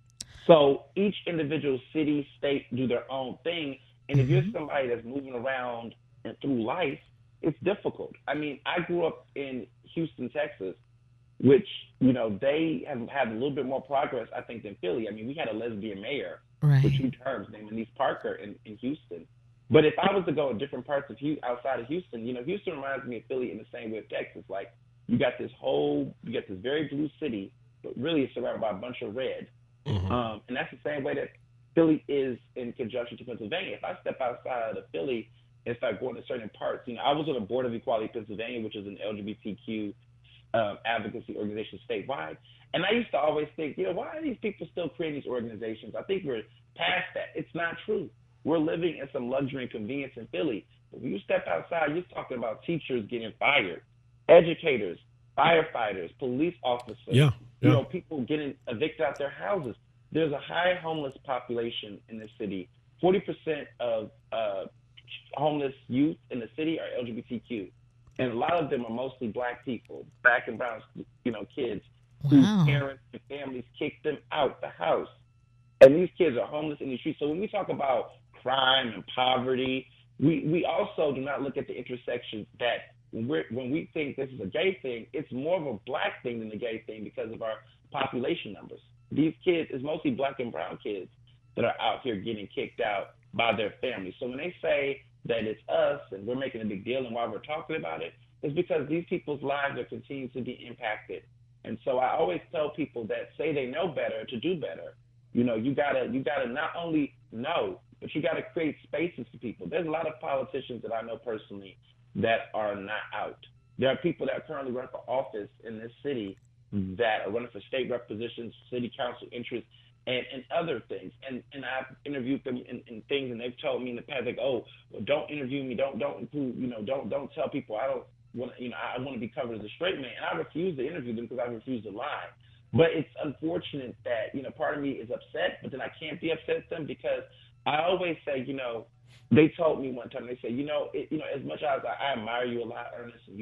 So each individual city, state do their own thing. And if you're somebody that's moving around and through life, it's difficult. I mean, I grew up in Houston, Texas, which, you know, they have had a little bit more progress, I think, than Philly. I mean, we had a lesbian mayor Right. for two terms named Denise Parker in, in Houston. But if I was to go to different parts of Houston, outside of Houston, you know, Houston reminds me of Philly in the same way of Texas. Like, you got this whole, you got this very blue city, but really it's surrounded by a bunch of red. Mm-hmm. Um, and that's the same way that Philly is in conjunction to Pennsylvania. If I step outside of Philly and start going to certain parts, you know, I was on the Board of Equality Pennsylvania, which is an L G B T Q um, advocacy organization statewide. And I used to always think, you know, why are these people still creating these organizations? I think we're past that. It's not true. We're living in some luxury and convenience in Philly. But when you step outside, you're talking about teachers getting fired, educators, firefighters, police officers, Yeah, you yeah. know, people getting evicted out their houses. There's a high homeless population in the city. forty percent of uh, homeless youth in the city are L G B T Q. And a lot of them are mostly black people, black and brown, you know, kids Wow. whose parents and families kicked them out the house. And these kids are homeless in the streets. So when we talk about crime and poverty, we, we also do not look at the intersections that when, we're, when we think this is a gay thing, it's more of a black thing than a gay thing because of our population numbers. These kids, it's mostly black and brown kids that are out here getting kicked out by their families. So when they say that it's us and we're making a big deal and why we're talking about it, it's because these people's lives are continuing to be impacted. And so I always tell people that say they know better to do better. You know, you gotta you gotta not only know, but you gotta create spaces for people. There's a lot of politicians that I know personally that are not out. There are people that are currently running for office in this city that are running for state rep positions, city council interests, and, and other things. And and I've interviewed them in, in things, and they've told me in the past, like, oh, well, don't interview me, don't don't include, you know, don't don't tell people I don't want, you know, I want to be covered as a straight man. And I refuse to interview them because I refuse to lie. But it's unfortunate that, you know, part of me is upset, but then I can't be upset at them because I always say, you know, they told me one time, they said, you know, it, you know, as much as I, I admire you a lot, Ernest, and you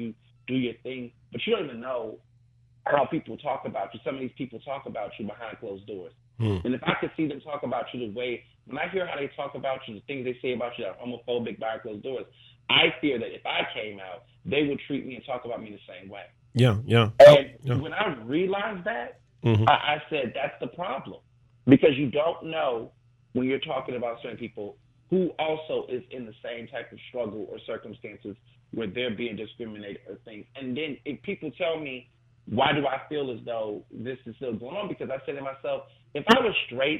do your thing, but you don't even know how people talk about you. Some of these people talk about you behind closed doors. Hmm. And if I could see them talk about you the way, when I hear how they talk about you, the things they say about you that are homophobic behind closed doors, I fear that if I came out, they would treat me and talk about me the same way. Yeah, yeah. And yeah. when I realized that, mm-hmm. I, I said, that's the problem. Because you don't know when you're talking about certain people who also is in the same type of struggle or circumstances where they're being discriminated or things. And then if people tell me, why do I feel as though this is still going on? Because I said to myself, if I was straight,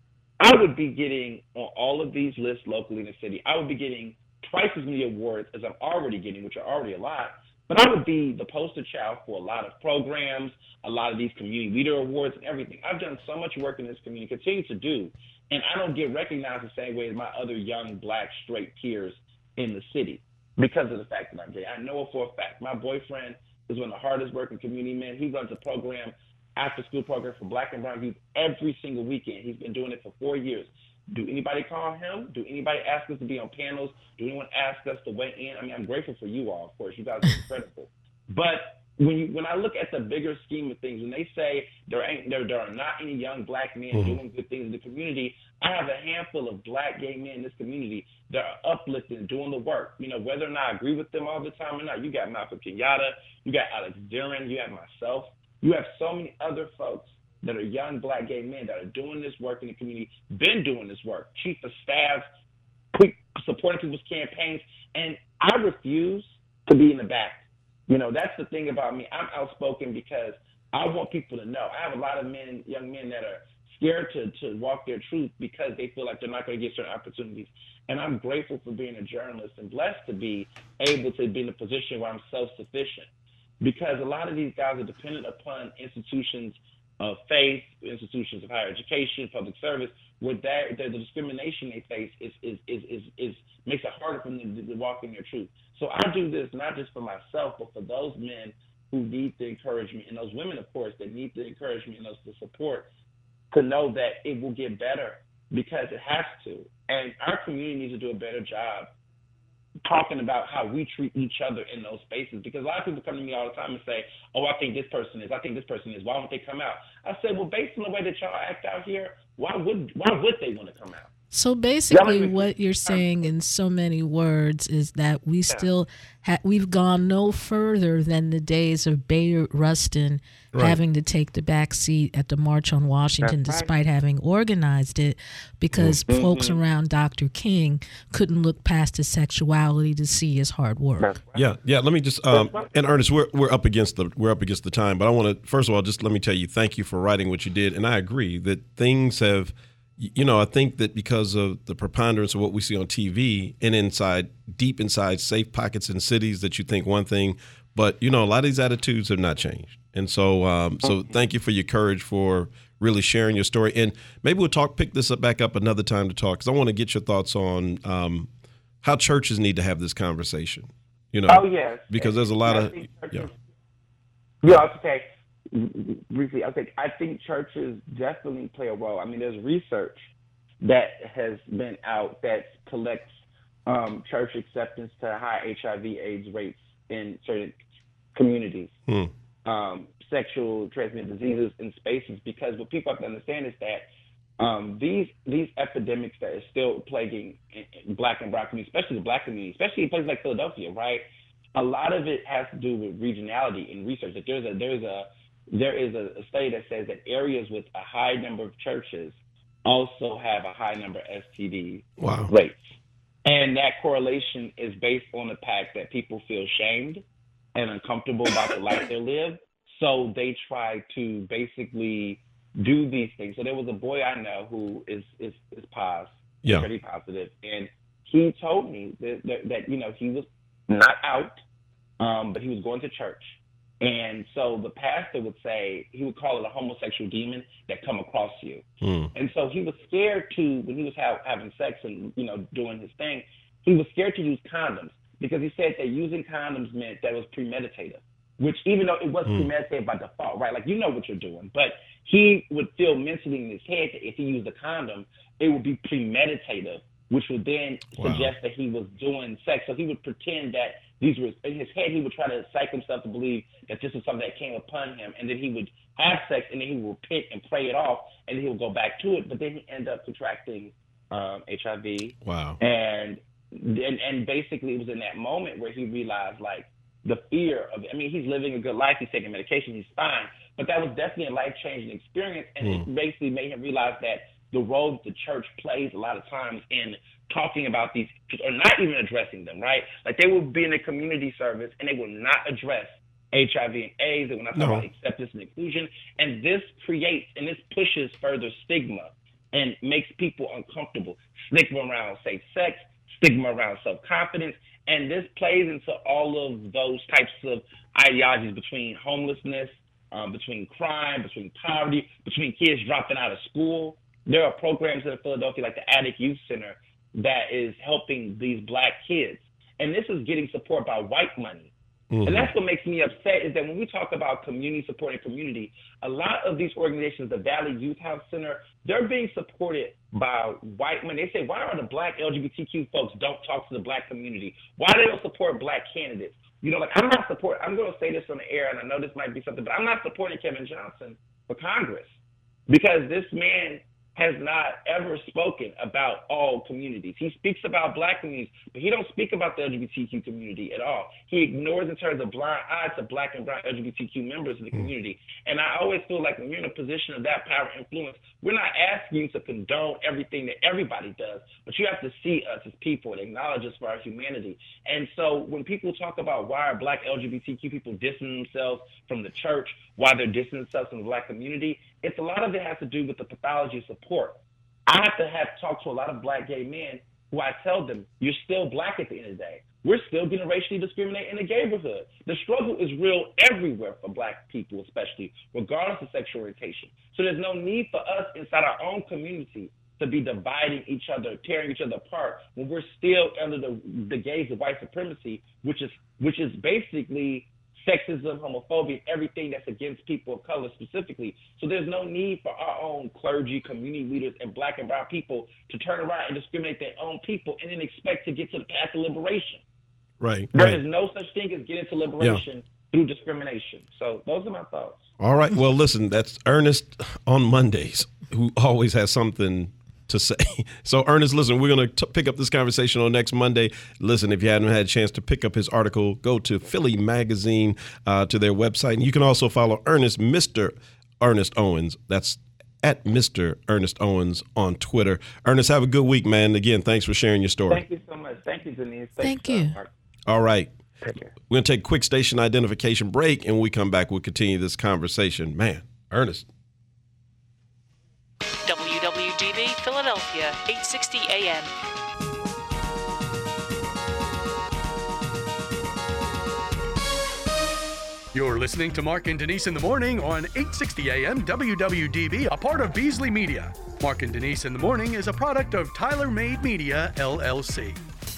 I would be getting on all of these lists locally in the city. I would be getting twice as many awards as I'm already getting, which are already a lot. But I would be the poster child for a lot of programs, a lot of these community leader awards and everything. I've done so much work in this community, continue to do, and I don't get recognized the same way as my other young black straight peers in the city because of the fact that I'm gay. I know it for a fact. My boyfriend is one of the hardest working community men. He runs a program, after school program for black and brown youth every single weekend. He's been doing it for four years. Do anybody call him? Do anybody ask us to be on panels? Do anyone ask us to weigh in? I mean, I'm grateful for you all, of course. You guys are incredible. But when you, when I look at the bigger scheme of things, when they say there ain't there, there are not any young black men mm-hmm. doing good things in the community, I have a handful of black gay men in this community that are uplifting, doing the work. You know, whether or not I agree with them all the time or not. You got Malcolm Kenyatta, you got Alex Duran, you have myself. You have so many other folks that are young black gay men that are doing this work in the community, been doing this work, chief of staff, supporting people's campaigns, and I refuse to be in the back. You know, that's the thing about me. I'm outspoken because I want people to know. I have a lot of men, young men that are scared to, to walk their truth because they feel like they're not going to get certain opportunities. And I'm grateful for being a journalist and blessed to be able to be in a position where I'm self-sufficient because a lot of these guys are dependent upon institutions of faith, institutions of higher education, public service, where that, the discrimination they face is is, is, is, is makes it harder for them to, to walk in their truth. So I do this not just for myself, but for those men who need the encouragement, and those women, of course, that need the encouragement and those the support to know that it will get better because it has to. And our community needs to do a better job talking about how we treat each other in those spaces. Because a lot of people come to me all the time and say, oh, I think this person is, I think this person is, why won't they come out? I said, well, based on the way that y'all act out here, why would why would they want to come out? So basically what you're saying in so many words is that we still ha- we've gone no further than the days of Bayard Rustin right. having to take the back seat at the March on Washington That's despite right. having organized it because mm-hmm. folks around Doctor King couldn't look past his sexuality to see his hard work. Right. Yeah, yeah. Let me just um, and Ernest, we're we're up against the we're up against the time, but I want to first of all just let me tell you thank you for writing what you did, and I agree that things have. You know, I think that because of the preponderance of what we see on T V and inside, deep inside safe pockets in cities that you think one thing, but, you know, a lot of these attitudes have not changed. And so um, so thank you for your courage for really sharing your story. And maybe we'll talk, pick this up back up another time to talk, because I want to get your thoughts on um, how churches need to have this conversation, you know. Oh, yes. Because there's a lot of, yeah. Yeah, okay. Briefly, I think I think churches definitely play a role. I mean, there's research that has been out that collects um, church acceptance to high H I V AIDS rates in certain communities, hmm. um, sexual transmitted diseases in spaces. Because what people have to understand is that um, these these epidemics that are still plaguing black and brown communities, especially the black community, especially in places like Philadelphia, right? A lot of it has to do with regionality and research. Like there's a there's a There is a study that says that areas with a high number of churches also have a high number of S T D wow. rates. And that correlation is based on the fact that people feel shamed and uncomfortable about the life they live. So they try to basically do these things. So there was a boy I know who is is, is pos, yeah. pretty positive. And he told me that, that, that you know, he was not out, um, but he was going to church. And so the pastor would say, he would call it a homosexual demon that come across you. Mm. And so he was scared to, when he was ha- having sex and, you know, doing his thing, he was scared to use condoms because he said that using condoms meant that it was premeditative, which even though it was mm. premeditated by default, right? Like, you know what you're doing. But he would feel mentally in his head that if he used a condom, it would be premeditative, which would then wow. suggest that he was doing sex. So he would pretend that these were in his head. He would try to psych himself to believe that this was something that came upon him, and then he would have sex, and then he would repent and pray it off, and then he would go back to it. But then he ended up contracting um, H I V. Wow. And, and and basically, it was in that moment where he realized, like, the fear of it. I mean, he's living a good life. He's taking medication. He's fine. But that was definitely a life-changing experience, and mm. it basically made him realize that the role that the church plays a lot of times in talking about these issues or not even addressing them, right? Like, they will be in a community service, and they will not address H I V and AIDS. They will not talk no. about acceptance and inclusion. And this creates and this pushes further stigma and makes people uncomfortable. Stigma around safe sex, stigma around self-confidence. And this plays into all of those types of ideologies between homelessness, um, between crime, between poverty, between kids dropping out of school. There are programs in Philadelphia like the Attic Youth Center that is helping these black kids. And this is getting support by white money. Mm-hmm. And that's what makes me upset is that when we talk about community supporting community, a lot of these organizations, the Valley Youth House Center, they're being supported by white money. They say, why are the black L G B T Q folks don't talk to the black community? Why they don't support black candidates? You know, like, I'm not support. I'm going to say this on the air, and I know this might be something, but I'm not supporting Kevin Johnson for Congress because this man has not ever spoken about all communities. He speaks about black communities, but he don't speak about the L G B T Q community at all. He ignores and turns a blind eye to black and brown L G B T Q members of the community. And I always feel like when you're in a position of that power and influence, we're not asking you to condone everything that everybody does, but you have to see us as people and acknowledge us for our humanity. And so when people talk about why are black L G B T Q people distancing themselves from the church, why they're distancing themselves from the black community, it's a lot of it has to do with the pathology of support. I have to have talked to a lot of black gay men who I tell them, you're still black at the end of the day. We're still getting racially discriminated in the neighborhood. The struggle is real everywhere for black people, especially, regardless of sexual orientation. So there's no need for us inside our own community to be dividing each other, tearing each other apart, when we're still under the, the gaze of white supremacy, which is which is basically sexism, homophobia, everything that's against people of color specifically. So there's no need for our own clergy, community leaders, and black and brown people to turn around and discriminate their own people and then expect to get to the path of liberation. Right. There right. is no such thing as getting to liberation yeah. through discrimination. So those are my thoughts. All right. Well, listen, that's Ernest on Mondays, who always has something to say. So, Ernest, listen, we're going to pick up this conversation on next Monday. Listen, if you haven't had a chance to pick up his article, go to Philly Magazine, uh, to their website. And you can also follow Ernest, Mister Ernest Owens. That's at Mister Ernest Owens on Twitter. Ernest, have a good week, man. Again, thanks for sharing your story. Thank you so much. Thank you, Denise. Thank, Thank you. Mark. All right. Take care. We're going to take a quick station identification break, and when we come back, we'll continue this conversation. Man, Ernest. W W D B Philadelphia, eight sixty A M. You're listening to Mark and Denise in the Morning on eight sixty A M W W D B, a part of Beasley Media. Mark and Denise in the Morning is a product of Tyler Made Media, L L C.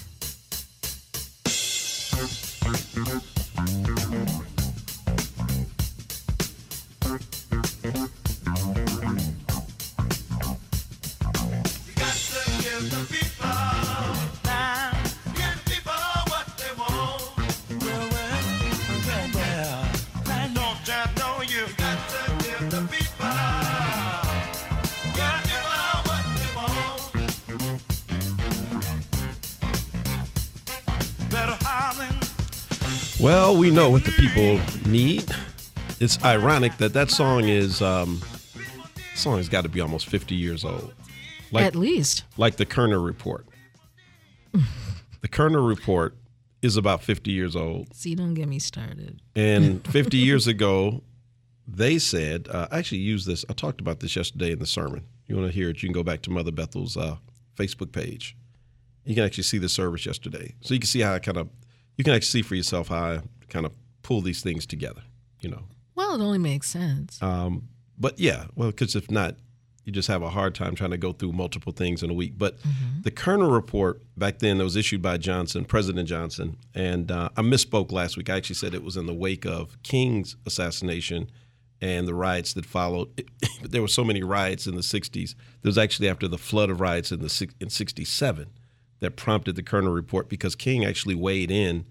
Well, we know what the people need. It's ironic that that song is, um, song has got to be almost fifty years old. Like, At least. Like the Kerner Report. The Kerner Report is about fifty years old. See, don't get me started. And fifty years ago, they said, uh, I actually used this, I talked about this yesterday in the sermon. You want to hear it, you can go back to Mother Bethel's uh, Facebook page. You can actually see the service yesterday. So you can see how I kind of, you can actually see for yourself how I kind of pull these things together, you know. Well, it only makes sense. Um, but yeah, well, because if not, you just have a hard time trying to go through multiple things in a week. But mm-hmm. the Kerner Report back then that was issued by Johnson, President Johnson, and uh, I misspoke last week. I actually said it was in the wake of King's assassination and the riots that followed. There were so many riots in the sixties. There was actually after the flood of riots in the in sixty-seven that prompted the Kerner Report, because King actually weighed in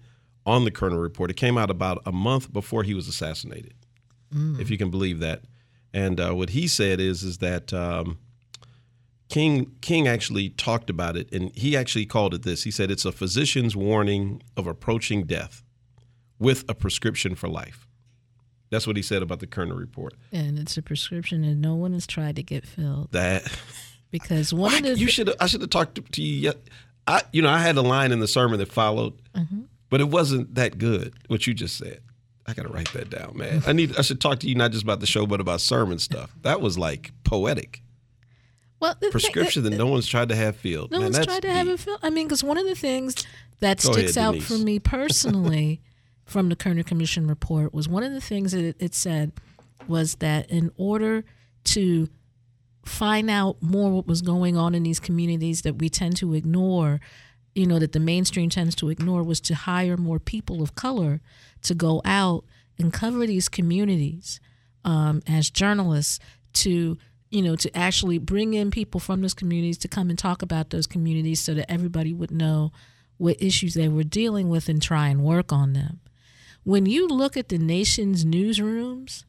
on the Kerner Report. It came out about a month before he was assassinated, mm. if you can believe that. And uh, what he said is is that um, King King actually talked about it, and he actually called it this. He said it's a physician's warning of approaching death with a prescription for life. That's what he said about the Kerner Report. And it's a prescription that no one has tried to get filled. That because one of the you should I should have talked to, to you. Yet. I you know I had a line in the sermon that followed, mm-hmm. but it wasn't that good. What you just said, I got to write that down, man. I need I should talk to you not just about the show, but about sermon stuff. That was like poetic. Well, the prescription thing, that no one's tried to have filled. No man, one's that's tried to deep. have it filled. I mean, because one of the things that Go sticks ahead, out Denise. for me personally. From the Kerner Commission report was one of the things that it, it said was that in order to find out more what was going on in these communities that we tend to ignore, you know, that the mainstream tends to ignore, was to hire more people of color to go out and cover these communities um, as journalists to, you know, to actually bring in people from those communities to come and talk about those communities so that everybody would know what issues they were dealing with and try and work on them. When you look at the nation's newsrooms,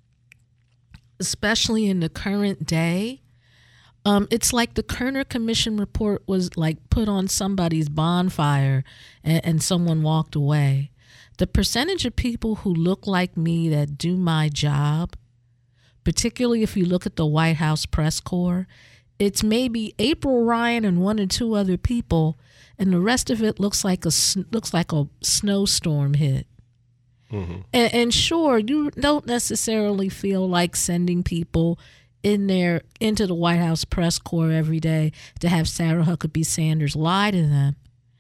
especially in the current day, um, it's like the Kerner Commission report was like put on somebody's bonfire and, and someone walked away. The percentage of people who look like me that do my job, particularly if you look at the White House press corps, it's maybe April Ryan and one or two other people, and the rest of it looks like a looks like a snowstorm hit. Mm-hmm. And, and sure, you don't necessarily feel like sending people in there into the White House press corps every day to have Sarah Huckabee Sanders lie to them.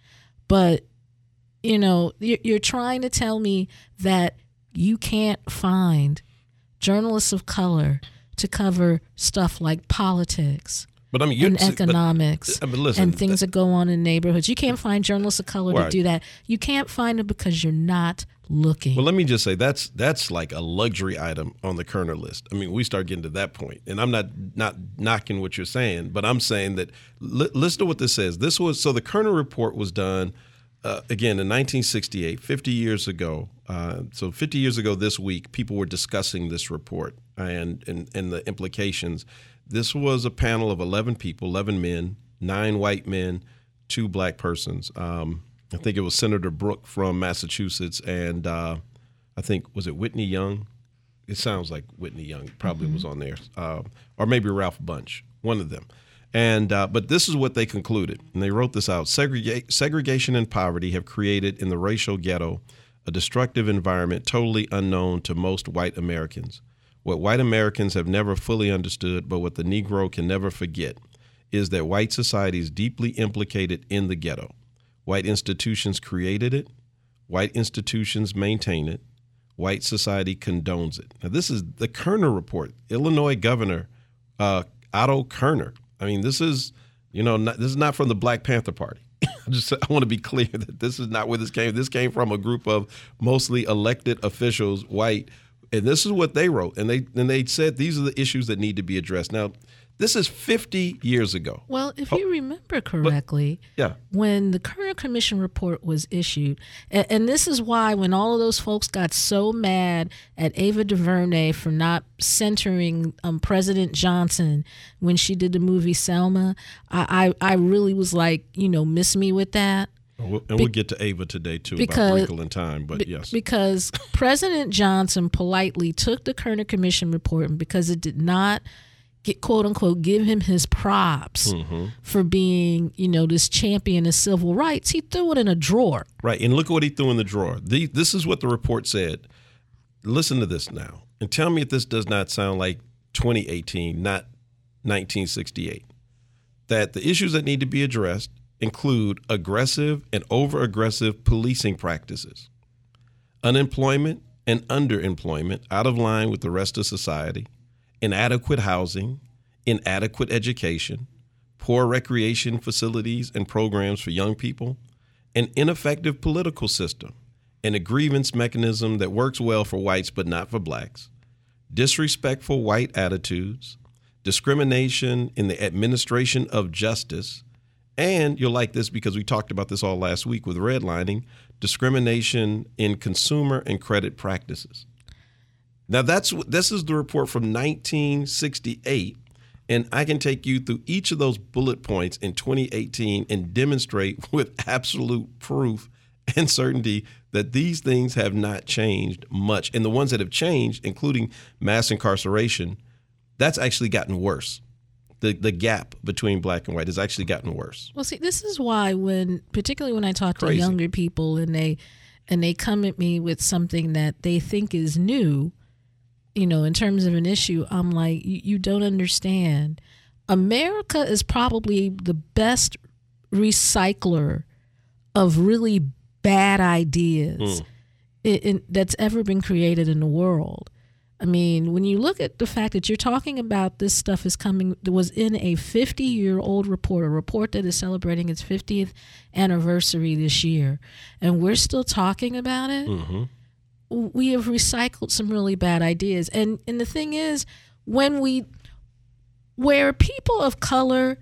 But, you know, you're, you're trying to tell me that you can't find journalists of color to cover stuff like politics. But I mean, and economics but, but listen, and things that, that go on in neighborhoods. You can't find journalists of color right. to do that. You can't find them because you're not looking. Well, let me just say that's that's like a luxury item on the Kerner list. I mean, we start getting to that point, and I'm not not knocking what you're saying, but I'm saying that li- listen to what this says. This was so the Kerner Report was done uh, again in nineteen sixty-eight, fifty years ago. Uh, so fifty years ago this week, people were discussing this report and and, and the implications. This was a panel of eleven people, eleven men, nine white men, two black persons. Um, I think it was Senator Brooke from Massachusetts, and uh, I think, was it Whitney Young? It sounds like Whitney Young probably mm-hmm. was on there, uh, or maybe Ralph Bunche, one of them. And uh, but this is what they concluded, and they wrote this out. Segrega- segregation and poverty have created in the racial ghetto a destructive environment totally unknown to most white Americans. What white Americans have never fully understood, but what the Negro can never forget, is that white society is deeply implicated in the ghetto. White institutions created it. White institutions maintain it. White society condones it. Now, this is the Kerner Report. Illinois Governor uh, Otto Kerner. I mean, this is, you know, not, this is not from the Black Panther Party. I just I want to be clear that this is not where this came. This came from a group of mostly elected officials, white. And this is what they wrote, and they and they said these are the issues that need to be addressed. Now, this is fifty years ago. Well, if you remember correctly, but, yeah. when the Kerner Commission report was issued, and, and this is why when all of those folks got so mad at Ava DuVernay for not centering um, President Johnson when she did the movie Selma, I, I, I really was like, you know, miss me with that. And we'll get to Ava today, too, because, about Wrinkle in Time, but yes. Because President Johnson politely took the Kerner Commission report, and because it did not, get, quote unquote, give him his props mm-hmm. for being, you know, this champion of civil rights, he threw it in a drawer. Right, and look at what he threw in the drawer. The, this is what the report said. Listen to this now, and tell me if this does not sound like twenty eighteen, not nineteen sixty-eight. That the issues that need to be addressed include aggressive and over-aggressive policing practices, unemployment and underemployment out of line with the rest of society, inadequate housing, inadequate education, poor recreation facilities and programs for young people, an ineffective political system, and a grievance mechanism that works well for whites but not for blacks, disrespectful white attitudes, discrimination in the administration of justice, And you'll like this because we talked about this all last week with redlining, discrimination in consumer and credit practices. Now, that's this is the report from nineteen sixty-eight, and I can take you through each of those bullet points in twenty eighteen and demonstrate with absolute proof and certainty that these things have not changed much. And the ones that have changed, including mass incarceration, that's actually gotten worse. The the gap between black and white has actually gotten worse. Well, see, this is why when, particularly when I talk Crazy. to younger people and they and they come at me with something that they think is new, you know, in terms of an issue, I'm like, you, you don't understand. America is probably the best recycler of really bad ideas mm. in, in, that's ever been created in the world. I mean, when you look at the fact that you're talking about this stuff is coming, that was in a fifty-year-old report, a report that is celebrating its fiftieth anniversary this year, and we're still talking about it, mm-hmm. we have recycled some really bad ideas. And and the thing is, when we, where people of color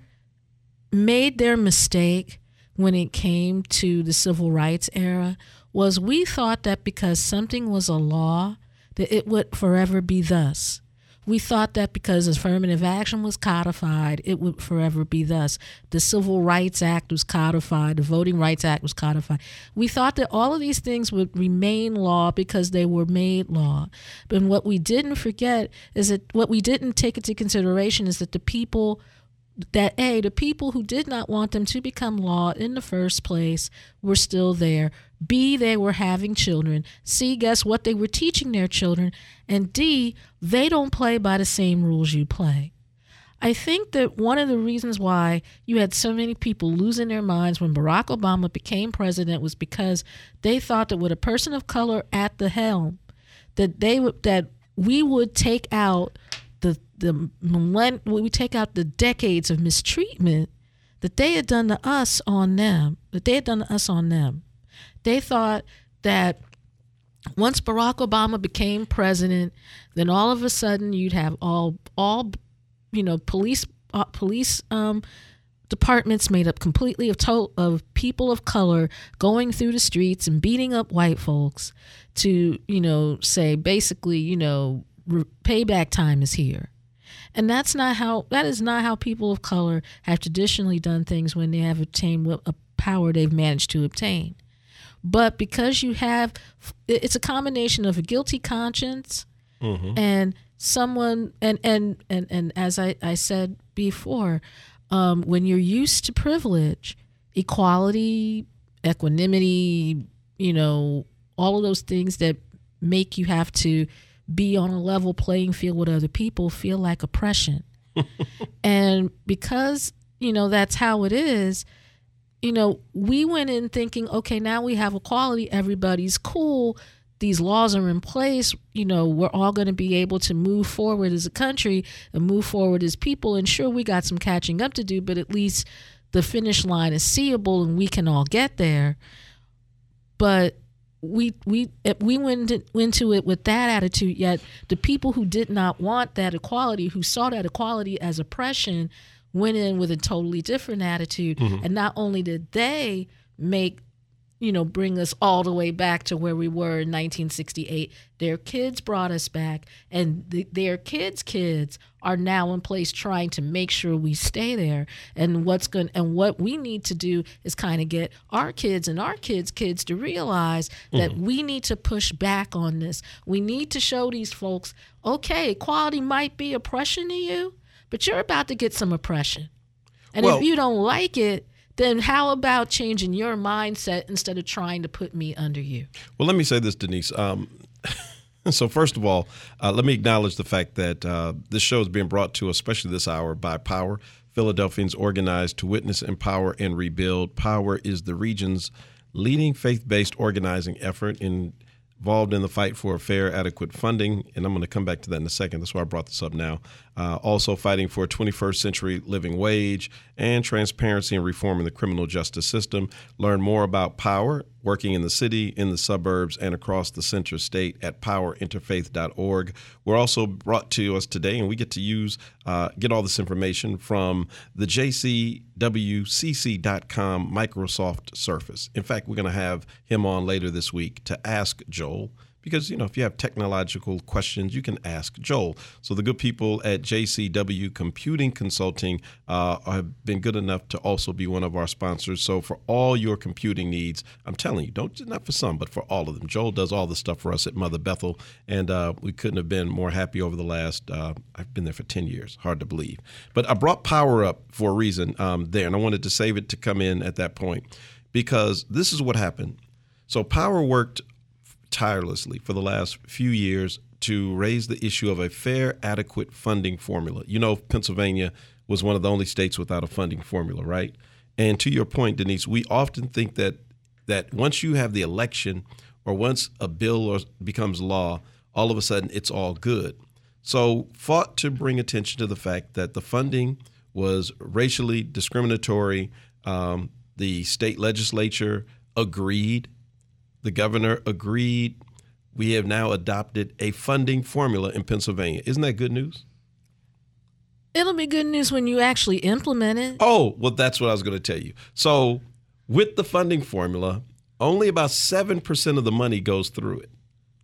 made their mistake when it came to the civil rights era, was we thought that because something was a law, that it would forever be thus. We thought that because affirmative action was codified, it would forever be thus. The Civil Rights Act was codified. The Voting Rights Act was codified. We thought that all of these things would remain law because they were made law. But what we didn't forget is that what we didn't take into consideration is that the people that A, the people who did not want them to become law in the first place were still there. B, they were having children. C, guess what? They were teaching their children. And D, they don't play by the same rules you play. I think that one of the reasons why you had so many people losing their minds when Barack Obama became president was because they thought that with a person of color at the helm, that they would, that we would take out the the millenn- we take out the decades of mistreatment that they had done to us on them, that they had done to us on them. They thought that once Barack Obama became president, then all of a sudden you'd have all all you know police uh, police um, departments made up completely of to- of people of color going through the streets and beating up white folks to you know say basically you know re- payback time is here. And that's not how, that is not how people of color have traditionally done things when they have obtained a power they've managed to obtain. But because you have, it's a combination of a guilty conscience mm-hmm. and someone, and, and, and, and as I, I said before, um, when you're used to privilege, equality, equanimity, you know, all of those things that make you have to be on a level playing field with other people feel like oppression. And because, you know, that's how it is, you know, we went in thinking, okay, now we have equality, everybody's cool, these laws are in place, you know, we're all going to be able to move forward as a country and move forward as people. And sure, we got some catching up to do, but at least the finish line is seeable and we can all get there. But we we we went into it with that attitude, yet the people who did not want that equality, who saw that equality as oppression, went in with a totally different attitude. Mm-hmm. And not only did they make, you know, bring us all the way back to where we were in nineteen sixty-eight, their kids brought us back, and the, their kids' kids are now in place trying to make sure we stay there. And what's going and what we need to do is kind of get our kids and our kids' kids to realize that mm-hmm. we need to push back on this. We need to show these folks, okay, equality might be oppression to you, but you're about to get some oppression. And well, if you don't like it, then how about changing your mindset instead of trying to put me under you? Well, let me say this, Denise. Um, so first of all, uh, let me acknowledge the fact that uh, this show is being brought to us, especially this hour, by Power. Philadelphians organized to witness, empower, and rebuild. Power is the region's leading faith-based organizing effort in, involved in the fight for fair, adequate funding. And I'm going to come back to that in a second. That's why I brought this up now. uh, also fighting for a twenty-first century living wage and transparency and reform in the criminal justice system. Learn more about Power, working in the city, in the suburbs, and across the center state at power interfaith dot org. We're also brought to us today, and we get to use, uh, get all this information from the J C W C C dot com Microsoft Surface. In fact, we're going to have him on later this week to ask Joel, because, you know, if you have technological questions, you can ask Joel. So the good people at J C W Computing Consulting uh, have been good enough to also be one of our sponsors. So for all your computing needs, I'm telling you, don't not for some, but for all of them. Joel does all the stuff for us at Mother Bethel, and uh, we couldn't have been more happy over the last, uh, I've been there for ten years, hard to believe. But I brought Power up for a reason um, there, and I wanted to save it to come in at that point, because this is what happened. So Power worked tirelessly for the last few years to raise the issue of a fair, adequate funding formula. You know, Pennsylvania was one of the only states without a funding formula, right? And to your point, Denise, we often think that that once you have the election or once a bill or becomes law, all of a sudden it's all good. So fought to bring attention to the fact that the funding was racially discriminatory. Um, the state legislature agreed. The governor agreed. We have now adopted a funding formula in Pennsylvania. Isn't that good news? It'll be good news when you actually implement it. Oh, well, that's what I was going to tell you. So with the funding formula, only about seven percent of the money goes through it.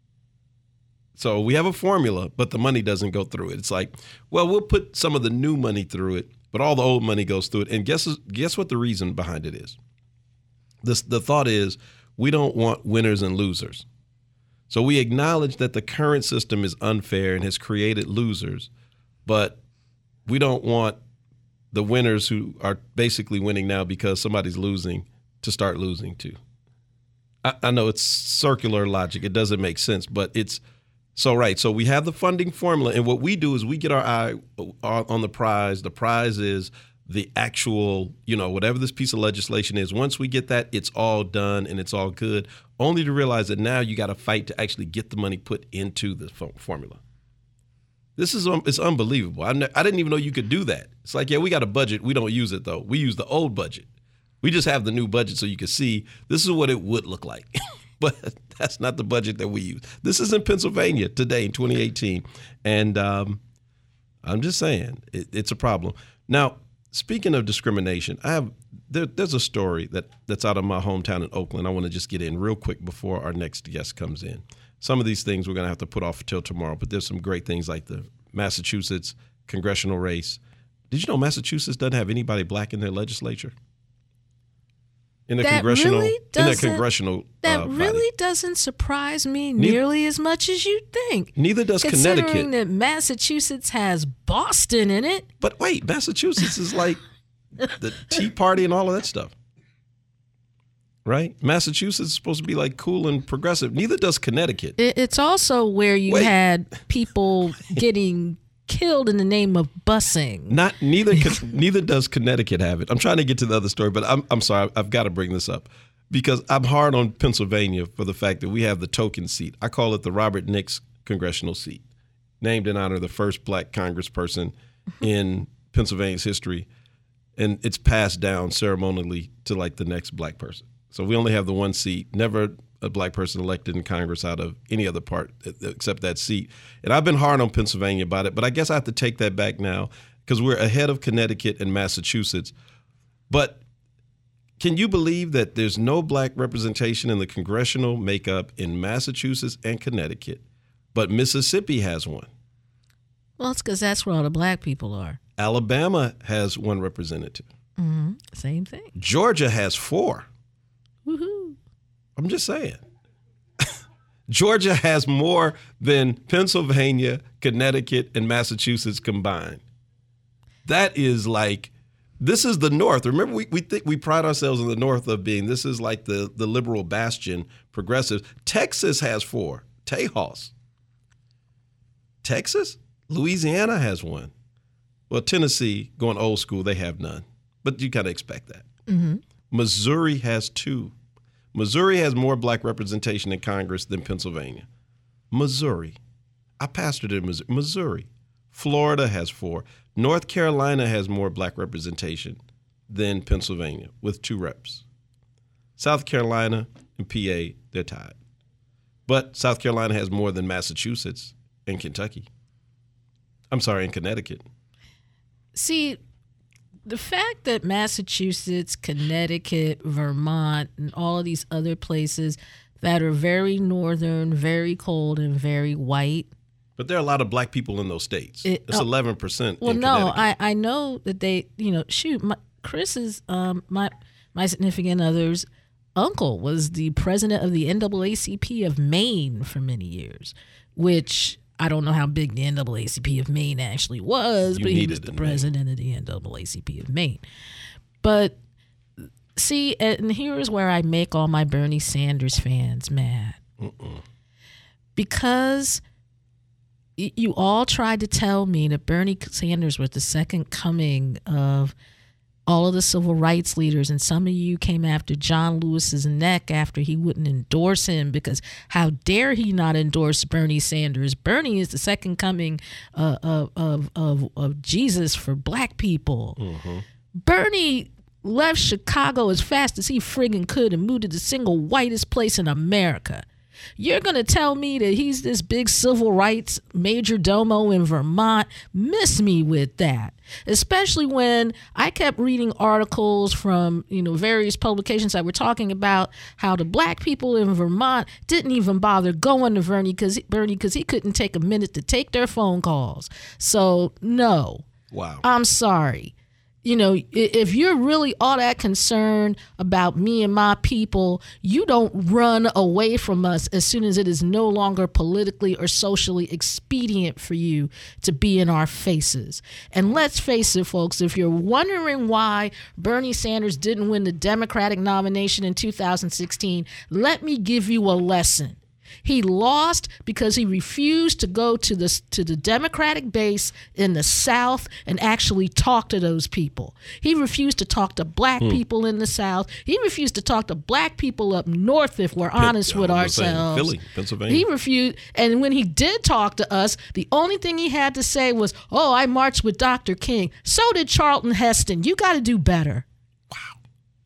So we have a formula, but the money doesn't go through it. It's like, well, we'll put some of the new money through it, but all the old money goes through it. And guess guess what the reason behind it is? This, the thought is, we don't want winners and losers. So we acknowledge that the current system is unfair and has created losers, but we don't want the winners who are basically winning now because somebody's losing to start losing too. I, I know it's circular logic. It doesn't make sense, but it's so right. So we have the funding formula, and what we do is we get our eye on the prize. The prize is the actual, you know, whatever this piece of legislation is. Once we get that, it's all done and it's all good, only to realize that now you got to fight to actually get the money put into the formula. This is um, it's unbelievable. I, ne- I didn't even know you could do that. It's like, yeah, we got a budget. We don't use it, though. We use the old budget. We just have the new budget so you can see this is what it would look like. But that's not the budget that we use. This is in Pennsylvania today in twenty eighteen. And um, I'm just saying it, it's a problem. Now, speaking of discrimination, I have there, there's a story that, that's out of my hometown in Oakland. I want to just get in real quick before our next guest comes in. Some of these things we're going to have to put off until tomorrow, but there's some great things like the Massachusetts congressional race. Did you know Massachusetts doesn't have anybody black in their legislature? In the that congressional, really in the congressional That uh, really body. doesn't surprise me Neither, nearly as much as you think. Neither does Considering Connecticut. that Massachusetts has Boston in it. But wait, Massachusetts is like the Tea Party and all of that stuff. Right? Massachusetts is supposed to be like cool and progressive. Neither does Connecticut. It, it's also where you Wait. had people getting killed in the name of busing. Not neither neither does Connecticut have it. I'm trying to get to the other story, but I'm I'm sorry. I've got to bring this up because I'm hard on Pennsylvania for the fact that we have the token seat. I call it the Robert Nix congressional seat, named in honor of the first black congressperson in Pennsylvania's history, and it's passed down ceremonially to like the next black person. So we only have the one seat, never a black person elected in Congress out of any other part except that seat. And I've been hard on Pennsylvania about it, but I guess I have to take that back now because we're ahead of Connecticut and Massachusetts. But can you believe that there's no black representation in the congressional makeup in Massachusetts and Connecticut, but Mississippi has one? Well, it's because that's where all the black people are. Alabama has one representative. Mm-hmm. Same thing. Georgia has four. Woohoo. I'm just saying. Georgia has more than Pennsylvania, Connecticut, and Massachusetts combined. That is like, this is the North. Remember, we we think we pride ourselves in the North of being, this is like the, the liberal bastion, progressives. Texas has four. Tejas. Texas? Louisiana has one. Well, Tennessee, going old school, they have none. But you kind of expect that. Mm-hmm. Missouri has two. Missouri has more black representation in Congress than Pennsylvania. Missouri. I pastored in Missouri. Missouri. Florida has four. North Carolina has more black representation than Pennsylvania with two reps. South Carolina and P A, they're tied. But South Carolina has more than Massachusetts and Kentucky. I'm sorry, in Connecticut. See, the fact that Massachusetts, Connecticut, Vermont, and all of these other places that are very northern, very cold, and very white. But there are a lot of black people in those states. It, it's uh, eleven percent. Well, in no, I, I know that they, you know, shoot, my, Chris is, um, my, my significant other's uncle was the president of the N double A C P of Maine for many years, which I don't know how big the N double A C P of Maine actually was, You but he was the president Maine. of the N double A C P of Maine. But see, and here's where I make all my Bernie Sanders fans mad. Mm-mm. Because y- you all tried to tell me that Bernie Sanders was the second coming of all of the civil rights leaders, and some of you came after John Lewis's neck after he wouldn't endorse him, because how dare he not endorse Bernie Sanders? Bernie is the second coming uh, of, of, of, of Jesus for black people. Mm-hmm. Bernie left Chicago as fast as he friggin' could and moved to the single whitest place in America. You're going to tell me that he's this big civil rights major domo in Vermont? Miss me with that. Especially when I kept reading articles from, you know, various publications that were talking about how the black people in Vermont didn't even bother going to Bernie because Bernie because he couldn't take a minute to take their phone calls. So, no. Wow. I'm sorry. You know, if you're really all that concerned about me and my people, you don't run away from us as soon as it is no longer politically or socially expedient for you to be in our faces. And let's face it, folks, if you're wondering why Bernie Sanders didn't win the Democratic nomination in two thousand sixteen, let me give you a lesson. He lost because he refused to go to the to the Democratic base in the South and actually talk to those people. He refused to talk to black hmm. people in the South. He refused to talk to black people up north, if we're honest Pitt, with ourselves. Philly, Pennsylvania. He refused, and when he did talk to us, the only thing he had to say was, "Oh, I marched with Doctor King." So did Charlton Heston. You got to do better. Wow.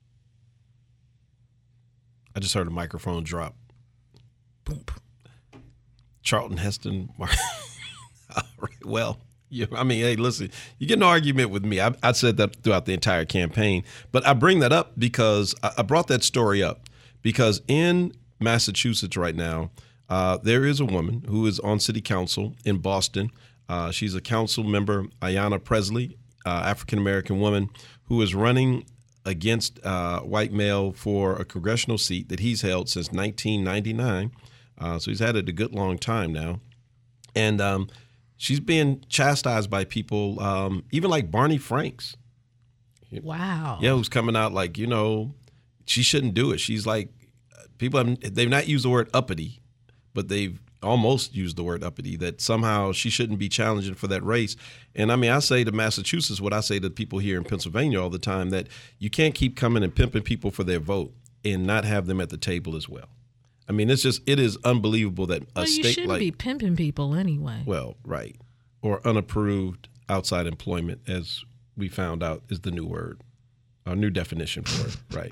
I just heard a microphone drop. Boom. Charlton Heston. All right, well, you, I mean, hey, listen, you get an argument with me. I, I said that throughout the entire campaign, but I bring that up because I, I brought that story up because in Massachusetts right now, uh, there is a woman who is on city council in Boston. Uh, she's a council member, Ayanna Presley, uh, African-American woman who is running against uh, white male for a congressional seat that he's held since nineteen ninety-nine. Uh, so he's had it a good long time now. And um, she's being chastised by people, um, even like Barney Franks. Wow. Yeah, who's coming out like, you know, she shouldn't do it. She's like, people have, they've not used the word uppity, but they've almost used the word uppity, that somehow she shouldn't be challenging for that race. And I mean, I say to Massachusetts what I say to people here in Pennsylvania all the time, that you can't keep coming and pimping people for their vote and not have them at the table as well. I mean, it's just, it is unbelievable that a well, you state shouldn't like, be pimping people anyway. Well, right. Or unapproved outside employment, as we found out is the new word, our new definition for it, right?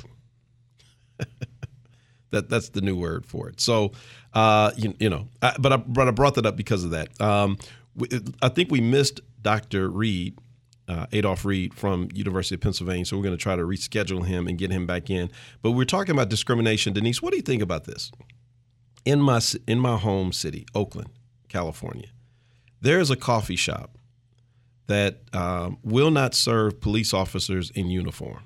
that That's the new word for it. So, uh, you, you know, I, but, I, but I brought that up because of that. Um, we, I think we missed Doctor Reed, Uh, Adolph Reed from University of Pennsylvania. So we're going to try to reschedule him and get him back in. But we're talking about discrimination. Denise, what do you think about this? In my in my home city, Oakland, California, there is a coffee shop that um, will not serve police officers in uniform.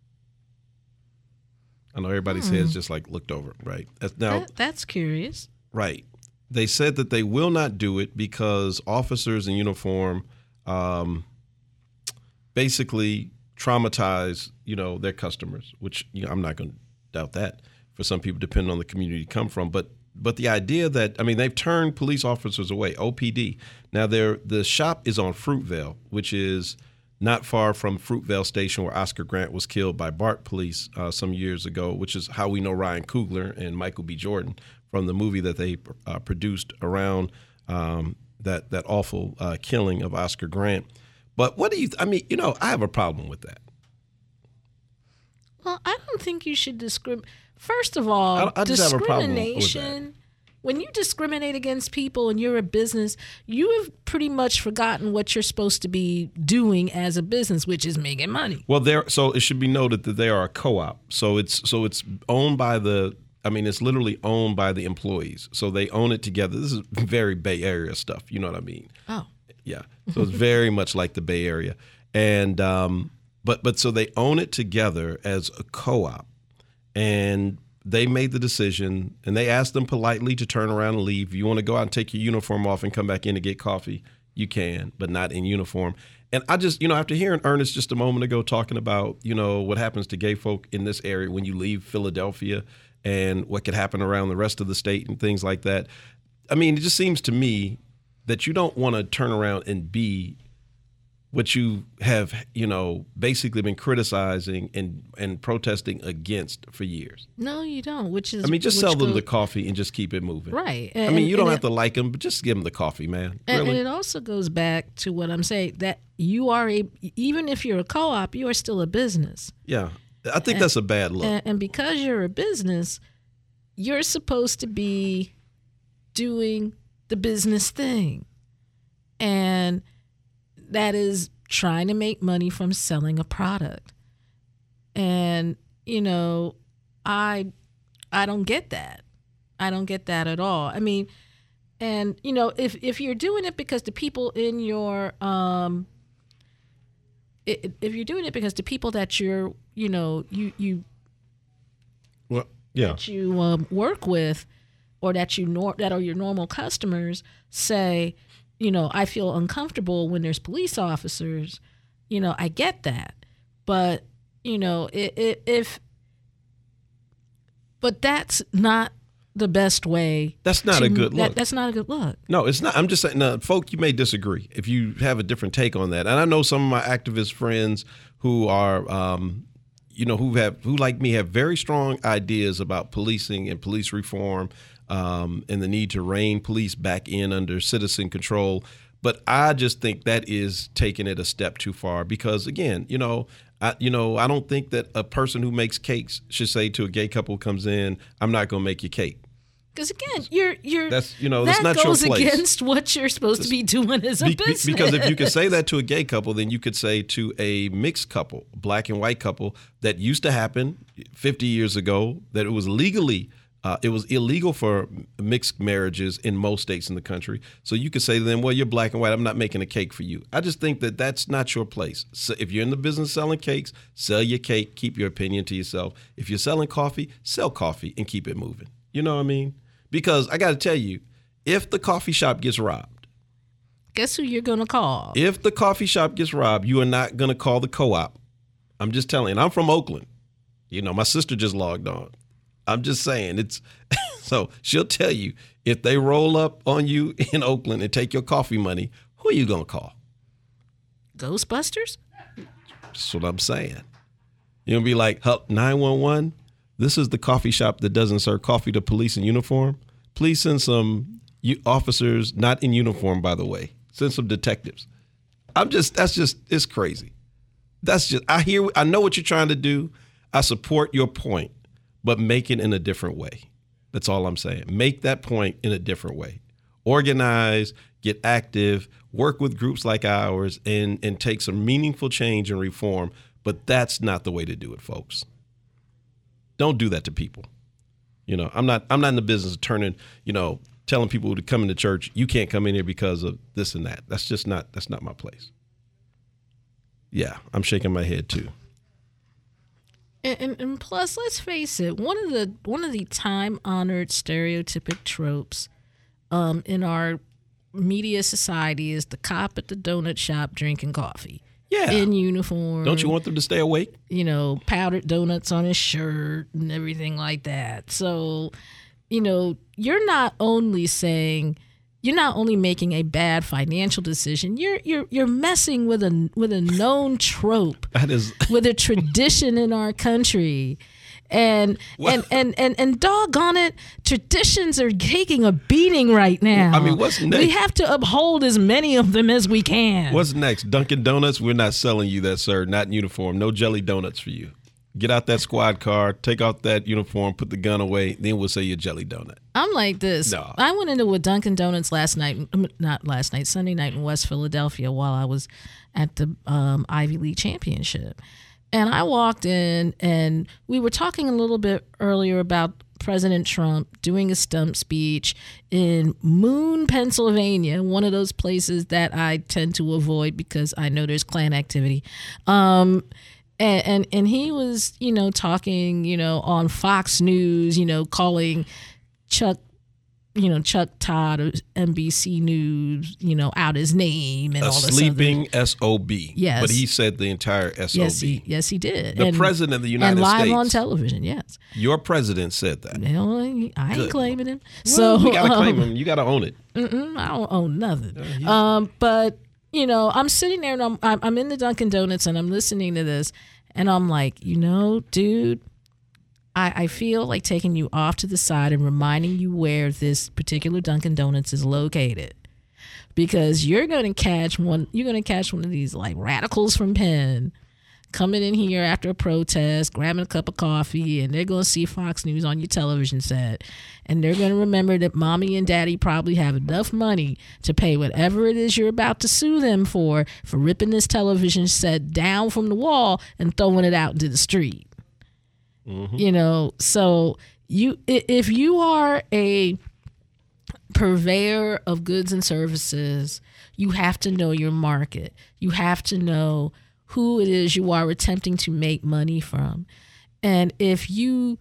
I know everybody's hmm. heads just like looked over, right? Now, that, that's curious. Right. They said that they will not do it because officers in uniform um, basically traumatize, you know, their customers, which, you know, I'm not going to doubt that for some people, depending on the community you come from. But but the idea that, I mean, they've turned police officers away, O P D. Now, the shop is on Fruitvale, which is not far from Fruitvale Station where Oscar Grant was killed by BART police uh, some years ago, which is how we know Ryan Coogler and Michael B. Jordan from the movie that they uh, produced around um, that that awful uh, killing of Oscar Grant. But what do you? Th- I mean, you know, I have a problem with that. Well, I don't think you should discriminate. First of all, I, I just have a problem with that. discrimination. When you discriminate against people and you're a business, you have pretty much forgotten what you're supposed to be doing as a business, which is making money. Well, there. So it should be noted that they are a co-op. So it's so it's owned by the. I mean, it's literally owned by the employees. So they own it together. This is very Bay Area stuff. You know what I mean? Oh, yeah. So it's very much like the Bay Area, and um, but but so they own it together as a co-op, and they made the decision, and they asked them politely to turn around and leave. If you want to go out and take your uniform off and come back in to get coffee, you can, but not in uniform. And I just, you know, after hearing Ernest just a moment ago talking about, you know, what happens to gay folk in this area when you leave Philadelphia and what could happen around the rest of the state and things like that. I mean, it just seems to me that you don't want to turn around and be what you have, you know, basically been criticizing and, and protesting against for years. no, you don't. Which is, I mean, just which sell them goes- the coffee and just keep it moving. right. I And- mean, you don't and have it- to like them, but just give them the coffee, man. And, Really? and it also goes back to what I'm saying, that you are a, even if you're a co-op, you are still a business. Yeah. I think that's a bad look. And, and because you're a business, you're supposed to be doing the business thing. And that is trying to make money from selling a product. And, you know, I I don't get that. I don't get that at all. I mean, and, you know, if, if you're doing it because the people in your, um, i- if you're doing it because the people that you're, you know, you, you, Well, yeah. that you um, work with, or that you nor- that are your normal customers, say, you know, I feel uncomfortable when there's police officers. You know, I get that, but you know, it, it, if, but that's not the best way. That's not to- a good that- look. that's not a good look. No, it's not. I'm just saying, now, folk, you may disagree if you have a different take on that. And I know some of my activist friends who are, um, you know, who have, who like me have very strong ideas about policing and police reform um, and the need to rein police back in under citizen control. But I just think that is taking it a step too far because, again, you know, I, you know, I don't think that a person who makes cakes should say to a gay couple who comes in, I'm not going to make you cake. Because again, you're you're That's, you know, that that's not your goes place. against what you're supposed to be doing as a Be- be- business. because if you could say that to a gay couple, then you could say to a mixed couple, black and white couple, that used to happen fifty years ago, that it was legally, uh, it was illegal for mixed marriages in most states in the country. So you could say to them, well, you're black and white, I'm not making a cake for you. I just think that that's not your place. So if you're in the business selling cakes, sell your cake, keep your opinion to yourself. If you're selling coffee, sell coffee and keep it moving. You know what I mean? Because I got to tell you, if the coffee shop gets robbed, guess who you're going to call? if the coffee shop gets robbed, you are not going to call the co-op. I'm just telling you. And I'm from Oakland. You know, my sister just logged on. I'm just saying it's so she'll tell you if they roll up on you in Oakland and take your coffee money, who are you going to call? Ghostbusters? That's what I'm saying. You'll be like, help nine one one. This is the coffee shop that doesn't serve coffee to police in uniform. Please send some u- officers, not in uniform, by the way. Send some detectives. I'm just, that's just, it's crazy. That's just, I hear, I know what you're trying to do. I support your point, but make it in a different way. That's all I'm saying. Make that point in a different way. Organize, get active, work with groups like ours, and, and take some meaningful change and reform. But that's not the way to do it, folks. Don't do that to people. You know, I'm not I'm not in the business of turning, you know, telling people to come into church, you can't come in here because of this and that. That's just not that's not my place. Yeah, I'm shaking my head too. And, and, and plus, let's face it, one of the one of the time-honored stereotypic tropes um, in our media society is the cop at the donut shop drinking coffee. Yeah. In uniform. Don't you want them to stay awake? You know, powdered donuts on his shirt and everything like that. So, you know, you're not only saying, you're not only making a bad financial decision, you're you're you're messing with a with a known trope. That is with a tradition in our country. And, and and and and doggone it, traditions are taking a beating right now. I mean, what's next? We have to uphold as many of them as we can. What's next? Dunkin' Donuts? We're not selling you that, sir. Not in uniform. No jelly donuts for you. Get out that squad car, take out that uniform, put the gun away, then we'll say you a jelly donut. I'm like this. No. I went into a Dunkin' Donuts last night, not last night, Sunday night in West Philadelphia while I was at the um, Ivy League Championship. And I walked in, and we were talking a little bit earlier about President Trump doing a stump speech in Moon, Pennsylvania, one of those places that I tend to avoid because I know there's Klan activity. Um And, and and he was, you know, talking, you know, on Fox News, you know, calling Chuck, you know, Chuck Todd of N B C News, you know, out his name and a all this. sleeping S O B. Yes. But he said the entire S O B. Yes, he, yes, he did. The and, president of the United and live States. on television, yes. Your president said that. No, I ain't Good. claiming him. Well, So you got to claim um, him. You got to own it. Mm-mm, I don't own nothing. he's- Um, but you know, I'm sitting there and I'm I'm I'm in the Dunkin' Donuts and I'm listening to this, and I'm like, you know, dude, I I feel like taking you off to the side and reminding you where this particular Dunkin' Donuts is located, because you're gonna catch one. You're gonna catch one of these like radicals from Penn coming in here after a protest, grabbing a cup of coffee, and they're going to see Fox News on your television set. And they're going to remember that mommy and daddy probably have enough money to pay whatever it is you're about to sue them for, for ripping this television set down from the wall and throwing it out into the street. Mm-hmm. You know, so you if you are a purveyor of goods and services, you have to know your market. You have to know who it is you are attempting to make money from. And if you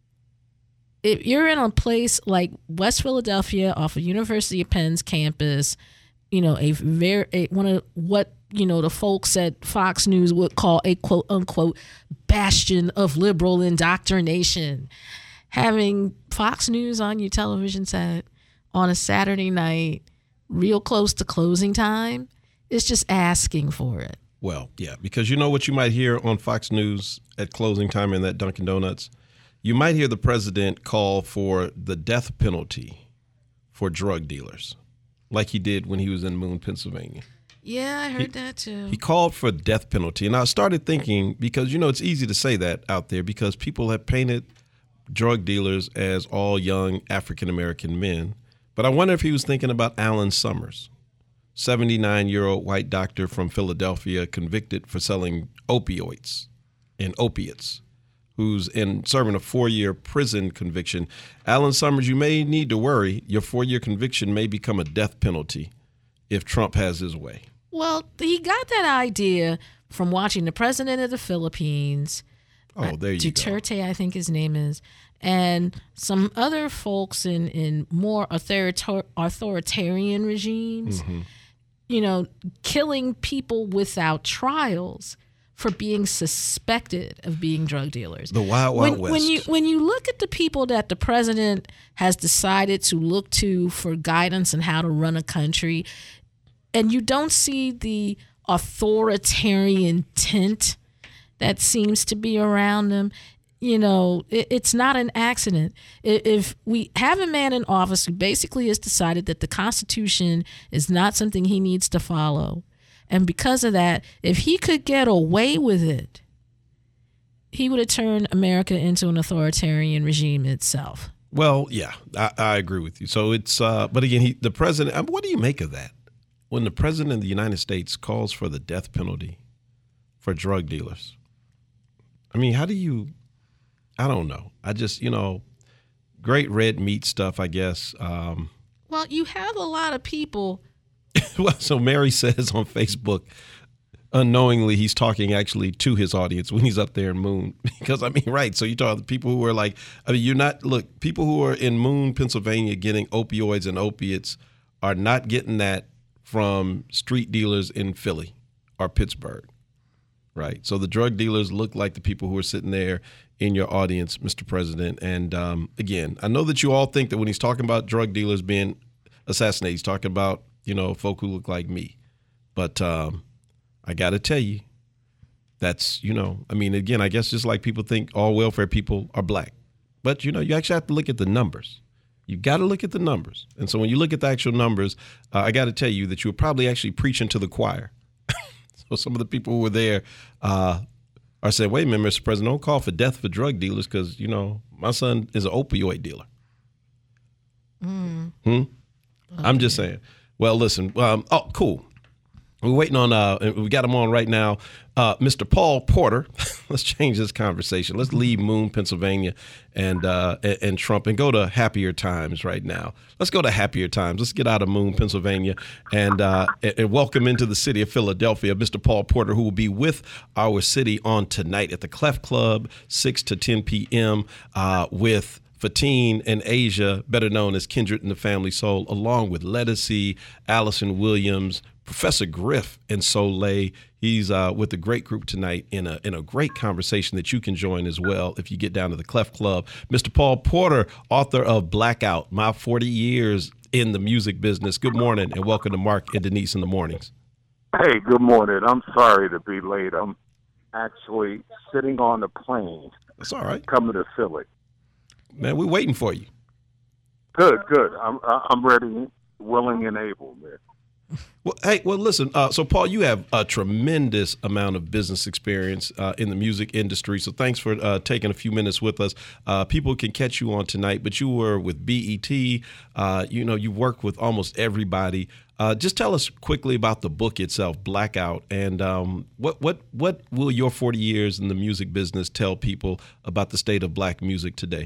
if you're in a place like West Philadelphia off of University of Penn's campus, you know, a very a, one of what, you know, the folks at Fox News would call a quote unquote bastion of liberal indoctrination, having Fox News on your television set on a Saturday night real close to closing time is just asking for it. Well, yeah, because you know what you might hear on Fox News at closing time in that Dunkin' Donuts? You might hear the president call for the death penalty for drug dealers, like he did when he was in Moon, Pennsylvania. Yeah, I heard he, that too. He called for death penalty. And I started thinking, because, you know, it's easy to say that out there because people have painted drug dealers as all young African-American men. But I wonder if he was thinking about Alan Summers, seventy-nine-year-old white doctor from Philadelphia convicted for selling opioids and opiates, who's in serving a four-year prison conviction. Alan Summers, you may need to worry. Your four-year conviction may become a death penalty if Trump has his way. Well, he got that idea from watching the president of the Philippines, Oh, there you Duterte, go. I think his name is, and some other folks in, in more authoritar- authoritarian regimes, mm-hmm. you know, killing people without trials for being suspected of being drug dealers. The Wild Wild when, West. When you when you look at the people that the president has decided to look to for guidance on how to run a country, and you don't see the authoritarian tint that seems to be around them, you know, it, it's not an accident. If we have a man in office who basically has decided that the Constitution is not something he needs to follow, and because of that, if he could get away with it, he would have turned America into an authoritarian regime itself. Well, yeah, I, I agree with you. So it's, uh, but again, he, the president, what do you make of that? When the president of the United States calls for the death penalty for drug dealers, I mean, how do you, I don't know. I just, you know, great red meat stuff, I guess. Um, well, you have a lot of people. Well, so Mary says on Facebook, unknowingly, he's talking actually to his audience when he's up there in Moon. Because, I mean, right, so you talk to people who are like, I mean, you're not, look, people who are in Moon, Pennsylvania getting opioids and opiates are not getting that from street dealers in Philly or Pittsburgh. Right. So the drug dealers look like the people who are sitting there in your audience, Mister President. And um, again, I know that you all think that when he's talking about drug dealers being assassinated, he's talking about, you know, folk who look like me. But um, I got to tell you, that's, you know, I mean, again, I guess just like people think all welfare people are black. But, you know, you actually have to look at the numbers. You got to look at the numbers. And so when you look at the actual numbers, uh, I got to tell you that you were probably actually preaching to the choir. So some of the people who were there uh, are saying, wait a minute, Mister President, don't call for death for drug dealers because, you know, my son is an opioid dealer. Mm. Hmm? Okay. I'm just saying. Well, listen. Um, oh, cool. We're waiting on, uh, we got him on right now, uh, Mister Paul Porter. Let's change this conversation. Let's leave Moon, Pennsylvania, and, uh, and and Trump, and go to happier times right now. Let's go to happier times. Let's get out of Moon, Pennsylvania, and uh, and welcome into the city of Philadelphia, Mister Paul Porter, who will be with our city on tonight at the Clef Club, six to ten p.m. Uh, with Fatine and Asia, better known as Kindred and the Family Soul, along with Lettucey, Allison Williams, Professor Griff, and Soleil. He's uh, with a great group tonight in a in a great conversation that you can join as well if you get down to the Clef Club. Mister Paul Porter, author of Blackout, My forty years in the Music Business. Good morning and welcome to Mark and Denise in the Mornings. Hey, good morning. I'm sorry to be late. I'm actually sitting on a plane. That's all right. Coming to Philly. Man, we're waiting for you. Good, good. I'm I'm ready, willing, and able, man. Well, hey, well, listen. Uh, so, Paul, you have a tremendous amount of business experience uh, in the music industry. So, thanks for uh, taking a few minutes with us. Uh, people can catch you on tonight, but you were with B E T. Uh, you know, you work with almost everybody. Uh, just tell us quickly about the book itself, Blackout, and um, what what what will your forty years in the music business tell people about the state of black music today?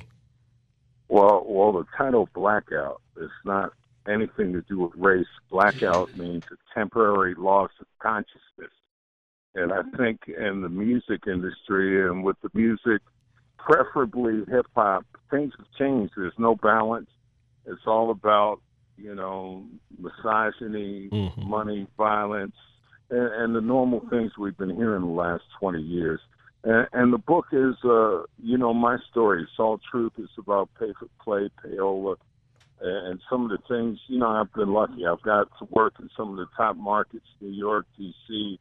Well, well, the title Blackout is not anything to do with race. Blackout means a temporary loss of consciousness. And I think in the music industry and with the music, preferably hip-hop, things have changed. There's no balance. It's all about, you know, misogyny, mm-hmm. money, violence, and, and the normal things we've been hearing the last twenty years. And, and the book is, uh, you know, my story. It's all truth. It's about Pay for Play, Payola, and some of the things, you know, I've been lucky. I've got to work in some of the top markets, New York, D C,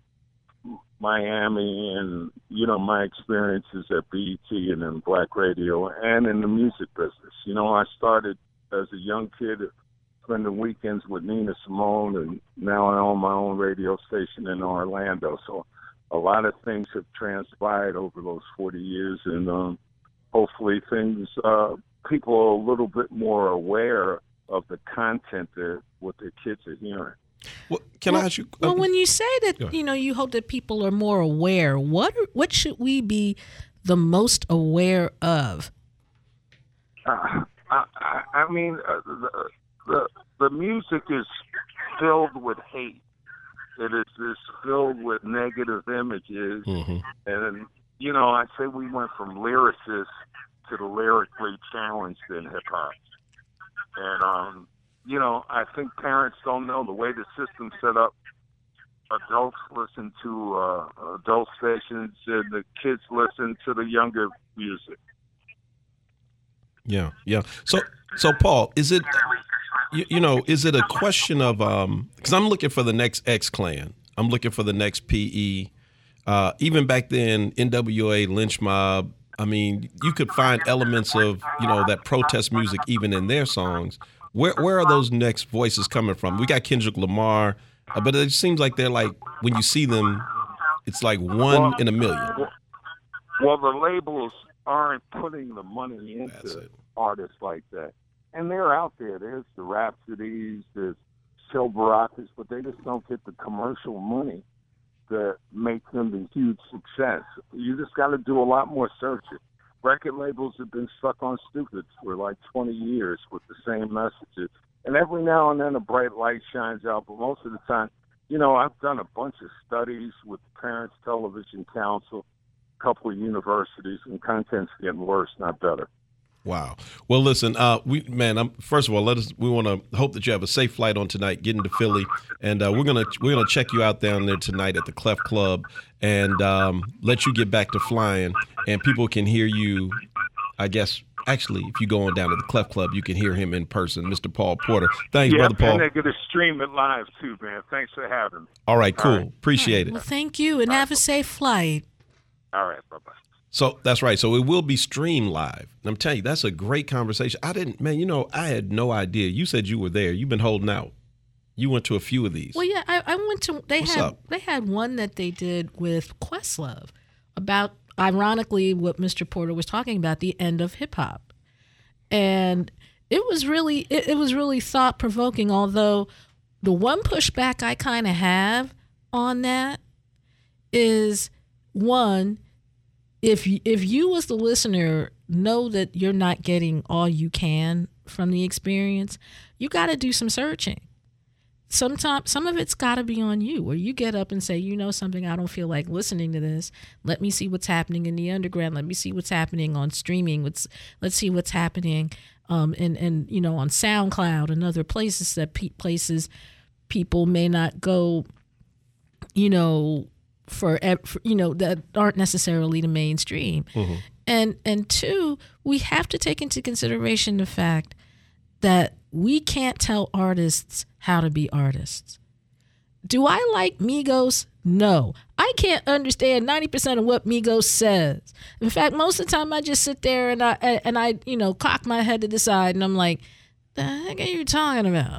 Miami, and, you know, my experiences at B E T and in black radio and in the music business. You know, I started as a young kid spending weekends with Nina Simone, and now I own my own radio station in Orlando. So a lot of things have transpired over those forty years, and um, hopefully things uh, people are a little bit more aware of the content that what their kids are hearing. Well, can well, I ask you? Uh, well, when you say that, you know, you hope that people are more aware, what what should we be the most aware of? Uh, I, I, I mean, uh, the, the the music is filled with hate. It is, is filled with negative images, mm-hmm. and you know, I say we went from lyricists to the lyrically challenged in hip hop. And, um, you know, I think parents don't know the way the system's set up. Adults listen to uh, adult stations, and the kids listen to the younger music. Yeah, yeah. So, so Paul, is it, you, you know, is it a question of, um, because I'm looking for the next X-Clan. I'm looking for the next P E. Uh, even back then, N W A, Lynch Mob, I mean, you could find elements of, you know, that protest music even in their songs. Where where are those next voices coming from? We got Kendrick Lamar, uh, but it seems like they're like, when you see them, it's like one well, in a million. Well, the labels aren't putting the money into artists like that. And they're out there. There's the Rhapsodies, there's Silveracas, but they just don't get the commercial money that make them the huge success. You just got to do a lot more searching. Record labels have been stuck on stupid for like twenty years with the same messages. And every now and then a bright light shines out, but most of the time, you know, I've done a bunch of studies with the Parents Television Council, a couple of universities, and content's getting worse, not better. Wow. Well, listen, uh, we man. I'm, first of all, let us. We want to hope that you have a safe flight on tonight, getting to Philly, and uh, we're gonna we're gonna check you out down there tonight at the Clef Club, and um, let you get back to flying, and people can hear you. I guess actually, if you go on down to the Clef Club, you can hear him in person, Mister Paul Porter. Thanks, yeah, brother Paul. And they're gonna stream it live too, man. Thanks for having me. All right, cool. All right. Appreciate right. it. Well, thank you, and have a safe flight. All right. Bye bye. So that's right. So it will be streamed live. And I'm telling you, that's a great conversation. I didn't, man, you know, I had no idea. You said you were there. You've been holding out. You went to a few of these. Well, yeah, I, I went to, they What's had, up? they had one that they did with Questlove about, ironically, what Mister Porter was talking about, the end of hip hop. And it was really, it, it was really thought provoking. Although the one pushback I kind of have on that is, one, if if you as the listener know that you're not getting all you can from the experience, you got to do some searching. Sometimes some of it's got to be on you, where you get up and say, you know something, I don't feel like listening to this. Let me see what's happening in the underground. Let me see what's happening on streaming. Let's let's see what's happening um and and you know on SoundCloud and other places that pe- places people may not go, you know. For, for you know that aren't necessarily the mainstream. Mm-hmm. and and two, we have to take into consideration the fact that we can't tell artists how to be artists. Do I like Migos? No. I can't understand ninety percent of what Migos says. In fact, most of the time I just sit there and I and I you know cock my head to the side and I'm like, the heck are you talking about?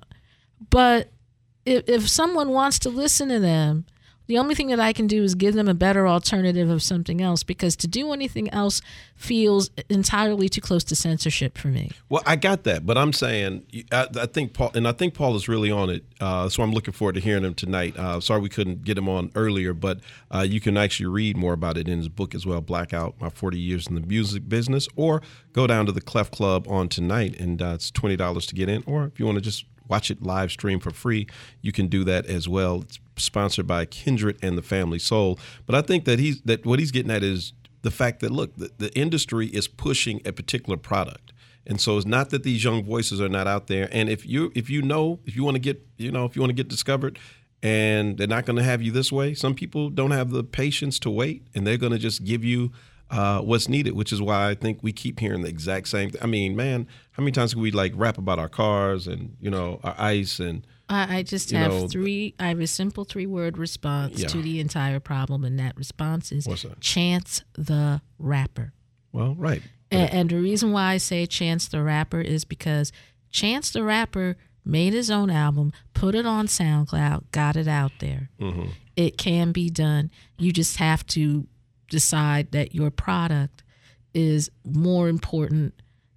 But if if someone wants to listen to them, the only thing that I can do is give them a better alternative of something else, because to do anything else feels entirely too close to censorship for me. Well, I got that, but I'm saying I, I think Paul, and I think Paul is really on it. Uh, so I'm looking forward to hearing him tonight. Uh, sorry we couldn't get him on earlier, but uh, you can actually read more about it in his book as well, Blackout: My forty Years in the Music Business, or go down to the Clef Club on tonight, and uh, it's twenty dollars to get in. Or if you want to just watch it live stream for free, you can do that as well. It's sponsored by Kindred and the Family Soul. But I think that he's that what he's getting at is the fact that, look, the, the industry is pushing a particular product. And so it's not that these young voices are not out there. And if you if you know, if you want to get, you know, if you want to get discovered and they're not going to have you this way, some people don't have the patience to wait, and they're going to just give you uh, what's needed, which is why I think we keep hearing the exact same thing. I mean, man, how many times can we like rap about our cars and, you know, our ice and I, I just you have know, three. I have a simple three-word response Yeah. to the entire problem, and that response is What's that? Chance the Rapper. Well, right. And, and the reason why I say Chance the Rapper is because Chance the Rapper made his own album, put it on SoundCloud, got it out there. Mm-hmm. It can be done. You just have to decide that your product is more important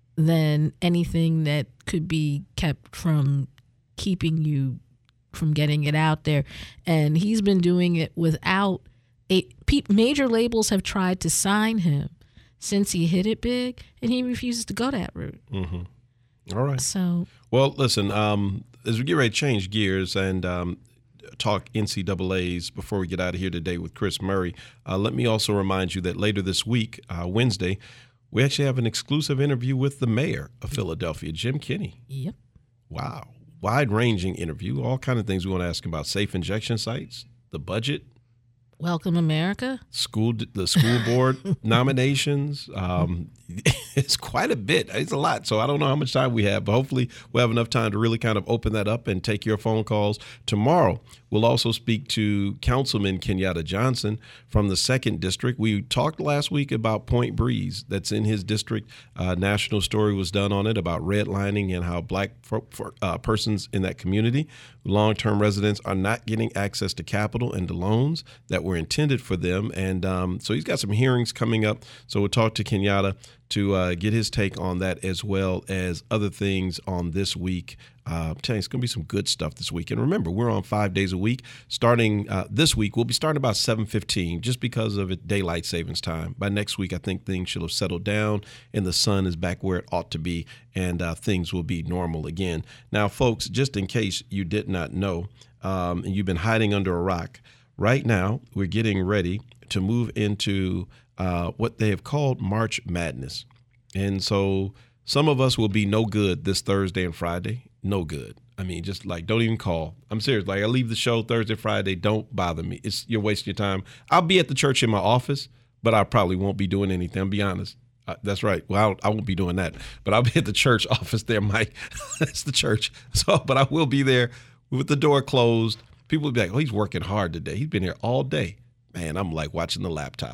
than anything that could be kept from keeping you from getting it out there. And he's been doing it without a pe- major labels have tried to sign him since he hit it big, and he refuses to go that route. Mm-hmm. All right. So, well, listen, um, as we get ready to change gears and um, talk N C double A's before we get out of here today with Chris Murray, uh, let me also remind you that later this week, uh, Wednesday, we actually have an exclusive interview with the mayor of Philadelphia, Jim Kenney. Yep. Wow. Wide-ranging interview, all kind of things we want to ask him about: safe injection sites, the budget, Welcome America, school, the school board nominations. Um, it's quite a bit. It's a lot. So I don't know how much time we have, but hopefully we'll have enough time to really kind of open that up and take your phone calls. Tomorrow, we'll also speak to Councilman Kenyatta Johnson from the second District. We talked last week about Point Breeze. That's in his district. Uh, national story was done on it about redlining and how black for, for, uh, persons in that community, long-term residents, are not getting access to capital and to loans that were intended for them. And um, so he's got some hearings coming up. So we'll talk to Kenyatta to uh, get his take on that, as well as other things on this week. Uh, I'm telling you, it's going to be some good stuff this week. And remember, we're on five days a week. Starting uh, this week, we'll be starting about seven fifteen just because of it, daylight savings time. By next week, I think things should have settled down and the sun is back where it ought to be, and uh, things will be normal again. Now, folks, just in case you did not know, um, and you've been hiding under a rock, right now we're getting ready to move into uh, what they have called March Madness. And so some of us will be no good this Thursday and Friday. No good. I mean, just like, don't even call. I'm serious. Like, I leave the show Thursday, Friday. Don't bother me. It's you're wasting your time. I'll be at the church in my office, but I probably won't be doing anything. I'll be honest. Uh, that's right. Well, I, I won't be doing that, but I'll be at the church office there, Mike. That's the church. So, but I will be there with the door closed. People will be like, oh, he's working hard today. He's been here all day. Man, I'm like watching the laptop.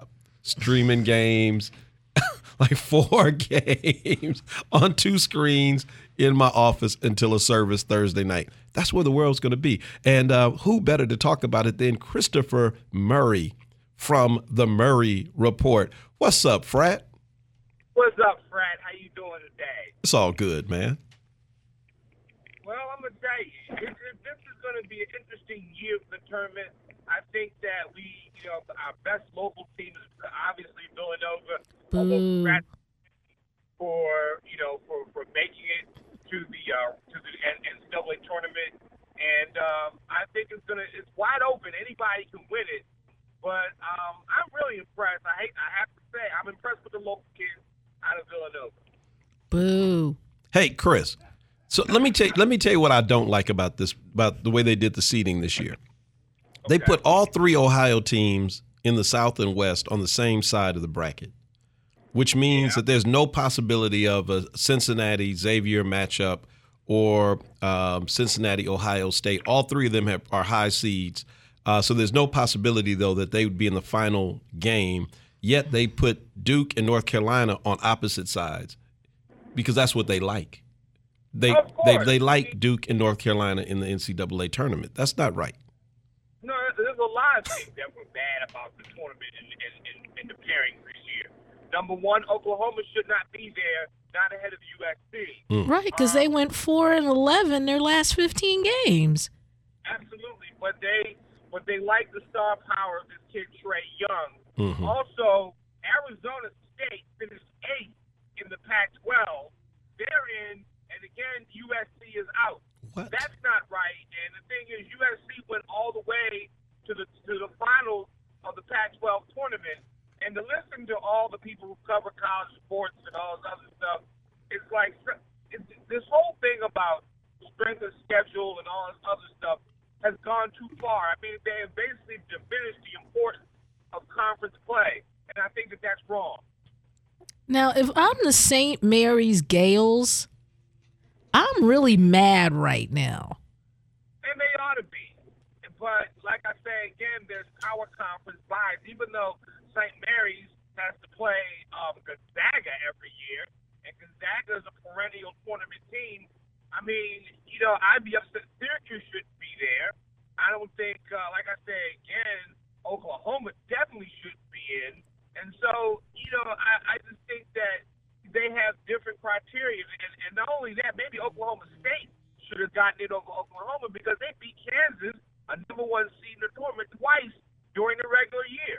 streaming games, like four games on two screens in my office until a service Thursday night. That's where the world's going to be. And uh, who better to talk about it than Christopher Murray from the Murray Report. What's up, Frat? What's up, Frat? How you doing today? It's all good, man. Well, I'm going to tell you, it, it, this is going to be an interesting year for the tournament. I think that we, you know, our best local team is obviously Villanova. Boo. For, you know, for, for making it to the uh, to the N C double A tournament. And um, I think it's going to, it's wide open. Anybody can win it. But um, I'm really impressed. I hate, I have to say, I'm impressed with the local kids out of Villanova. Boo. Hey, Chris. So let me tell let me tell you what I don't like about this about the way they did the seeding this year. They Okay. put all three Ohio teams in the South and West on the same side of the bracket, which means Yeah. that there's no possibility of a Cincinnati Xavier matchup or um, Cincinnati Ohio State. All three of them have, are high seeds. Uh, so there's no possibility, though, that they would be in the final game. Yet they put Duke and North Carolina on opposite sides because that's what they like. They Of they course. they like Duke and North Carolina in the N C double A tournament. That's not right. No, there's a lot of things that were bad about the tournament and, and, and, and the pairing this year. Number one, Oklahoma should not be there, not ahead of U S C. Right, because they went four and eleven their last fifteen games. Absolutely, but they but they like the star power of this kid Trey Young. Mhm. Also, Arizona State finished eighth in the Pac twelve. They're in, and again, U S C is out. What? That's not right. And the thing is, U S C went all the way to the to the finals of the Pac twelve tournament. And to listen to all the people who cover college sports and all this other stuff, it's like it's, this whole thing about strength of schedule and all this other stuff has gone too far. I mean, they have basically diminished the importance of conference play, and I think that that's wrong. Now, if I'm the Saint Mary's Gales, I'm really mad right now. And they ought to be. But like I say, again, there's power conference bias. Even though Saint Mary's has to play um, Gonzaga every year, and Gonzaga is a perennial tournament team, I mean, you know, I'd be upset. Syracuse shouldn't be there. I don't think, uh, like I say again, Oklahoma definitely shouldn't be in. And so, you know, I, I just think that they have different criteria. And, and not only that, maybe Oklahoma State should have gotten it over Oklahoma because they beat Kansas, a number one seed in the tournament, twice during the regular year.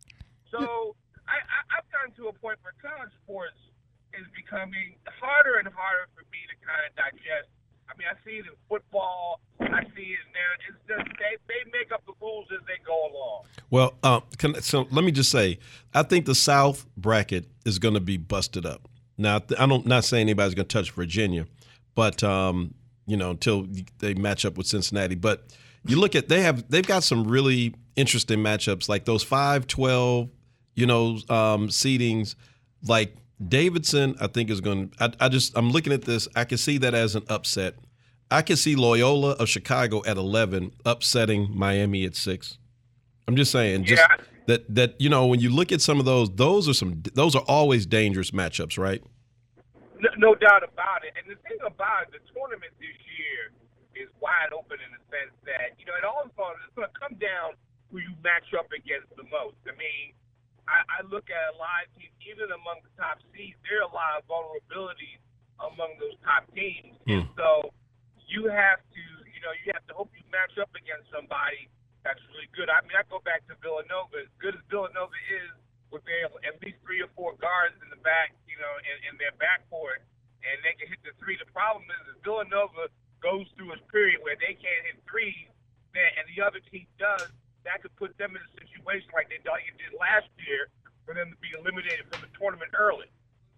So I, I, I've gotten to a point where college sports is becoming harder and harder for me to kind of digest. I mean, I see it in football. I see it in there. It's just they, they make up the rules as they go along. Well, uh, can, so let me just say, I think the South bracket is going to be busted up. Now, I don't not saying anybody's going to touch Virginia, but um, you know, until they match up with Cincinnati. But you look at they have they've got some really interesting matchups, like those five twelve, you know, um, seedings. Like Davidson, I think is going to. I, I just I'm looking at this. I can see that as an upset. I can see Loyola of Chicago at eleven upsetting Miami at six. I'm just saying, just Yeah. that that you know, when you look at some of those, those are some those are always dangerous matchups, right? No, no doubt about it. And the thing about it, the tournament this year is wide open in the sense that, you know, it all it's going to come down who you match up against the most. I mean, I, I look at a lot of teams, even among the top seeds, there are a lot of vulnerabilities among those top teams. Hmm. And so you have to, you know, you have to hope you match up against somebody that's really good. I mean, I go back to Villanova. As good as Villanova is, with their at least three or four guards in the back, you know, in, in their backcourt, and they can hit the three. The problem is that Villanova goes through a period where they can't hit threes, and the other team does. That could put them in a situation like they did last year for them to be eliminated from the tournament early.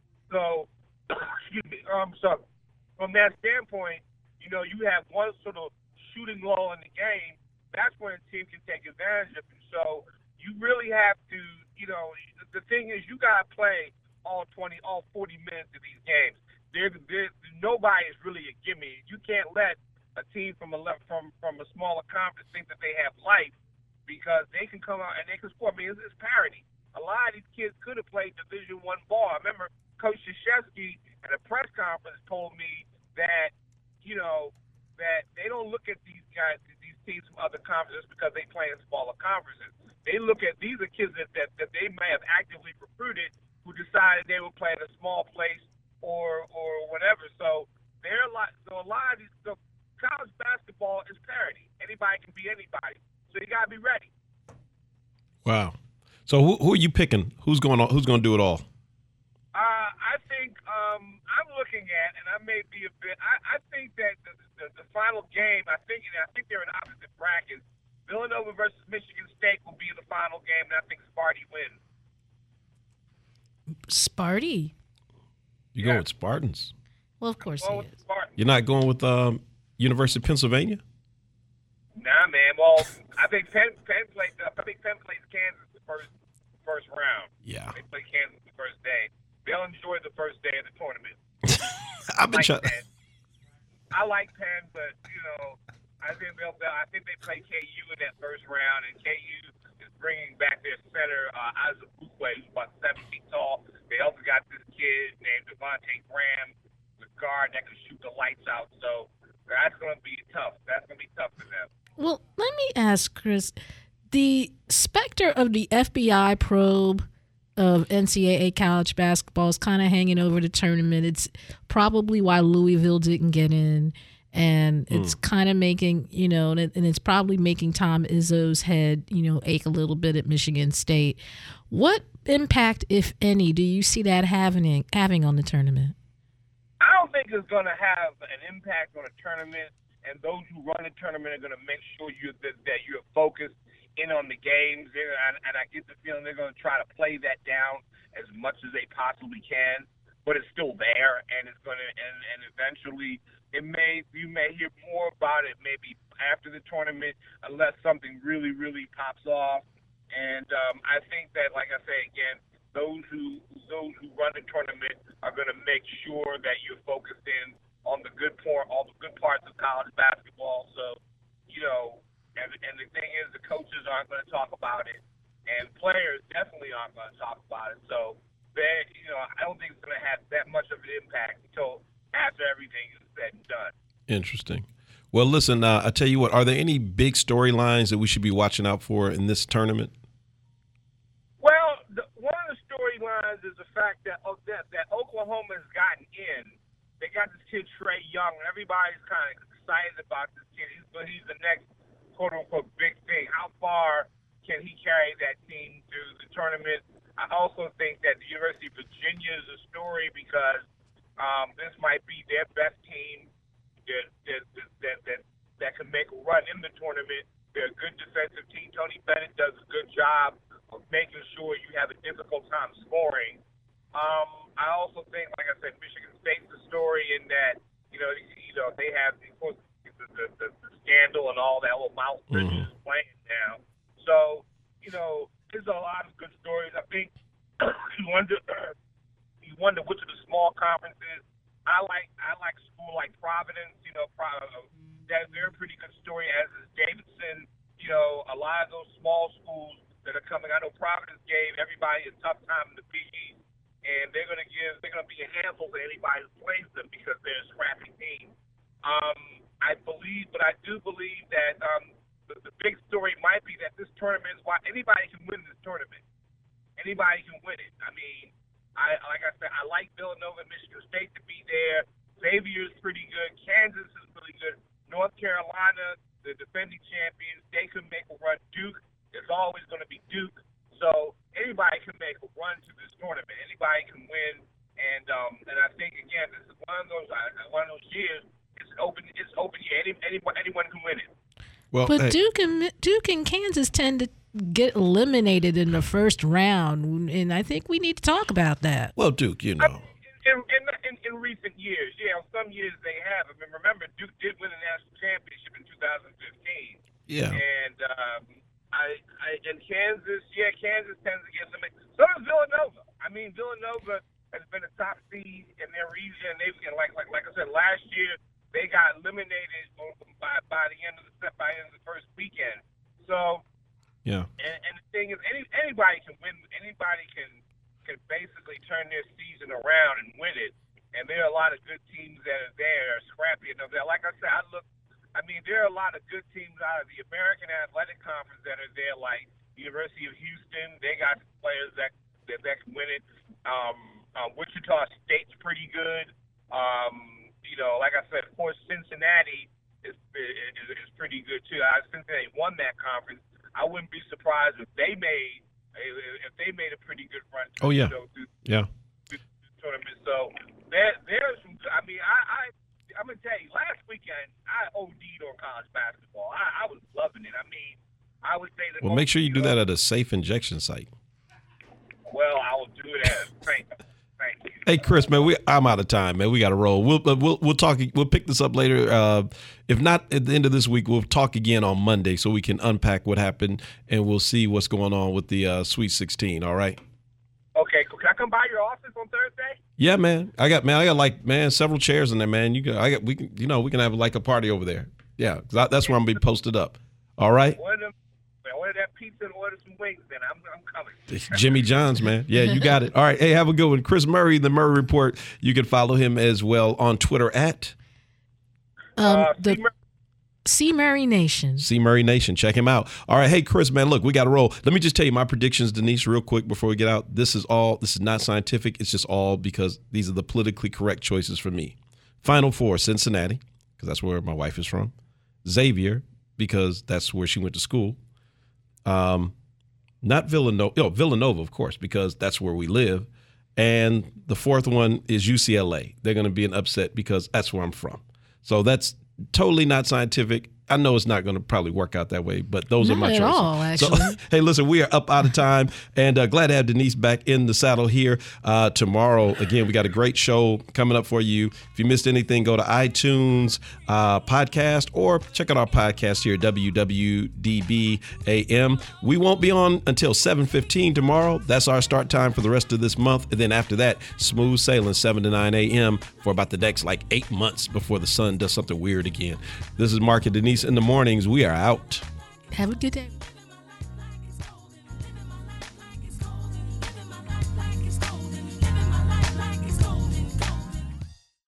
So, excuse me. Um, so from that standpoint, you know, you have one sort of shooting lull in the game. That's when a team can take advantage of it. So you really have to, you know, the thing is you got to play all twenty, all forty minutes of these games. There, there, nobody is really a gimme. You can't let a team from a from from a smaller conference think that they have life, because they can come out and they can score. I mean, it's, it's parity. a lot of these kids could have played Division One ball. I remember Coach Krzyzewski at a press conference told me that, you know, that they don't look at these guys, these teams from other conferences because they play in smaller conferences. They look at these are kids that, that, that they may have actively recruited who decided they would play in a small place or or whatever. So there are a lot. So a lot of these. So college basketball is parity. Anybody can be anybody. So you gotta be ready. Wow. So who, who are you picking? Who's going on? Who's going to do it all? Uh, I think um, I'm looking at, and I may be a bit. I, I think that the, the, the final game. I think I think they're in opposite brackets. Villanova versus Michigan State will be the final game, and I think Sparty wins. Sparty. You Yeah. go with Spartans. Well, of course Well, he with is. Spartans. You're not going with um, University of Pennsylvania? Nah, man. Well, I think Penn, Penn plays. I think Penn plays Kansas the first first round. Yeah. They play Kansas the first day. They'll enjoy the first day of the tournament. I've been I like trying. Penn. I like Penn, but you know, I think they'll. I think they play K U in that first round, and K U is bringing back their center uh, Isaac Bukwe, who's about seven feet tall. They also got this kid named Devontae Graham, the guard that can shoot the lights out. So that's going to be tough. That's going to be tough for them. Well, let me ask, Chris, the specter of the F B I probe of N C double A college basketball is kind of hanging over the tournament. It's probably why Louisville didn't get in, and it's mm. kind of making, you know, and, it, and it's probably making Tom Izzo's head, you know, ache a little bit at Michigan State. What impact, if any, do you see that having having on the tournament? I don't think it's going to have an impact on the tournament, and those who run the tournament are going to make sure you that, that you're focused in on the games, and, and I get the feeling they're going to try to play that down as much as they possibly can. But it's still there, and it's going to, and, and eventually, it may you may hear more about it maybe after the tournament, unless something really, really pops off. And um, I think that, like I say again, those who those who run the tournament are going to make sure that you're focused in on the good part, all the good parts of college basketball. So, you know. And, and the thing is, the coaches aren't going to talk about it, and players definitely aren't going to talk about it. So, they, you know, I don't think it's going to have that much of an impact until after everything is said and done. Interesting. Well, listen, uh, I tell you what, are there any big storylines that we should be watching out for in this tournament? Well, the, one of the storylines is the fact that, oh, that that Oklahoma has gotten in. They got this kid Trae Young, and everybody's kind of excited about this kid. He's, he's the next quote-unquote big thing. How far can he carry that team to the tournament? I also think that the University of Virginia is a story because um, this might be their best team that that, that that that can make a run in the tournament. They're a good defensive team. Tony Bennett does a good job of making sure you have a difficult time scoring. Um, I also think, like I said, Michigan State's a story in that, you know, you know they have, of course, The, the, the, the scandal and all that little mouth mm-hmm. is playing now. So, you know, there's a lot of good stories. I think you wonder you wonder which of the small conferences. I like I like a school like Providence, you know, that they're a pretty good story, as is Davidson. You know, a lot of those small schools that are coming. I know Providence gave everybody a tough time in the Big East, and they're gonna give they're gonna be a handful to anybody who plays them because they're a scrappy team. Um I believe, but I do believe that um, the, the big story might be that this tournament is why anybody can win this tournament. Anybody can win it. I mean, I like I said, I like Villanova and Michigan State to be there. Xavier is pretty good. Kansas is really good. North Carolina, the defending champions, they can make a run. Duke is always going to be Duke. So anybody can make a run to this tournament. Anybody can win. And um, and I think again, this is one of those one of those years. It's open. It's open. Yeah, any, anyone, anyone can win it. Well, but hey. Duke and Duke and Kansas tend to get eliminated in the first round, and I think we need to talk about that. Well, Duke, you know, in in, in, in recent years, yeah, some years they have. I mean, remember Duke did win a national championship in two thousand fifteen. Yeah. And um, I, I in Kansas, yeah, Kansas tends to get some. So does Villanova. I mean, Villanova has been a top seed in their region. They and like like like I said last year. They got eliminated by by the end of the by the end of the first weekend. So, Yeah. And, and the thing is, any, anybody can win. Anybody can can basically turn their season around and win it. And there are a lot of good teams that are there, scrappy enough there. Like I said, I look. I mean, there are a lot of good teams out of the American Athletic Conference that are there, like University of Houston. They got players that that, that can win it. Um, uh, Wichita State's pretty good. Um, you know, like I said, of course, Cincinnati is is, is pretty good too. I Cincinnati won that conference. I wouldn't be surprised if they made if they made a pretty good run. Oh yeah, you know, through, yeah. Through the tournament. So there there's some. I mean, I. I I'm gonna tell you, last weekend I O D'd on college basketball. I, I was loving it. I mean, I would say that. Well, make sure you do that at a safe injection site. Well, I will do it at. Thank, thank you. Hey, Chris, man, we I'm out of time, man. We got to roll. We'll we'll we'll talk. We'll pick this up later. Uh, if not at the end of this week, we'll talk again on Monday so we can unpack what happened and we'll see what's going on with the uh, Sweet sixteen. All right. Okay, cool. Can I come by your office on Thursday? Yeah, man. I got man. I got like man several chairs in there, man. You got. I got. We can. You know, we can have like a party over there. Yeah, I, that's where I'm gonna be posted up. All right. Order, order that pizza and order some wings. Then I'm I'm coming. Jimmy John's, man. Yeah, you got it. All right. Hey, have a good one, Chris Murray, the Murray Report. You can follow him as well on Twitter at um, uh, the C Murray Nation. C Murray Nation. Check him out. All right. Hey, Chris, man, look, we got to roll. Let me just tell you my predictions, Denise, real quick before we get out. This is all, this is not scientific. It's just all because these are the politically correct choices for me. Final Four, Cincinnati, because that's where my wife is from. Xavier, because that's where she went to school. Um, not Villanova. Oh, Villanova, of course, because that's where we live. And the fourth one is U C L A. They're going to be an upset because that's where I'm from. So that's totally not scientific. I know it's not going to probably work out that way, but those not are my at choices. all, actually. So, hey, listen, we are up out of time, and uh, glad to have Denise back in the saddle here uh, tomorrow. Again, we got a great show coming up for you. If you missed anything, go to iTunes uh, podcast or check out our podcast here at W W D B A M. We won't be on until seven fifteen tomorrow. That's our start time for the rest of this month. And then after that, smooth sailing seven to nine a.m. for about the next like eight months before the sun does something weird again. This is Mark and Denise in the mornings. We are out. Have a good day.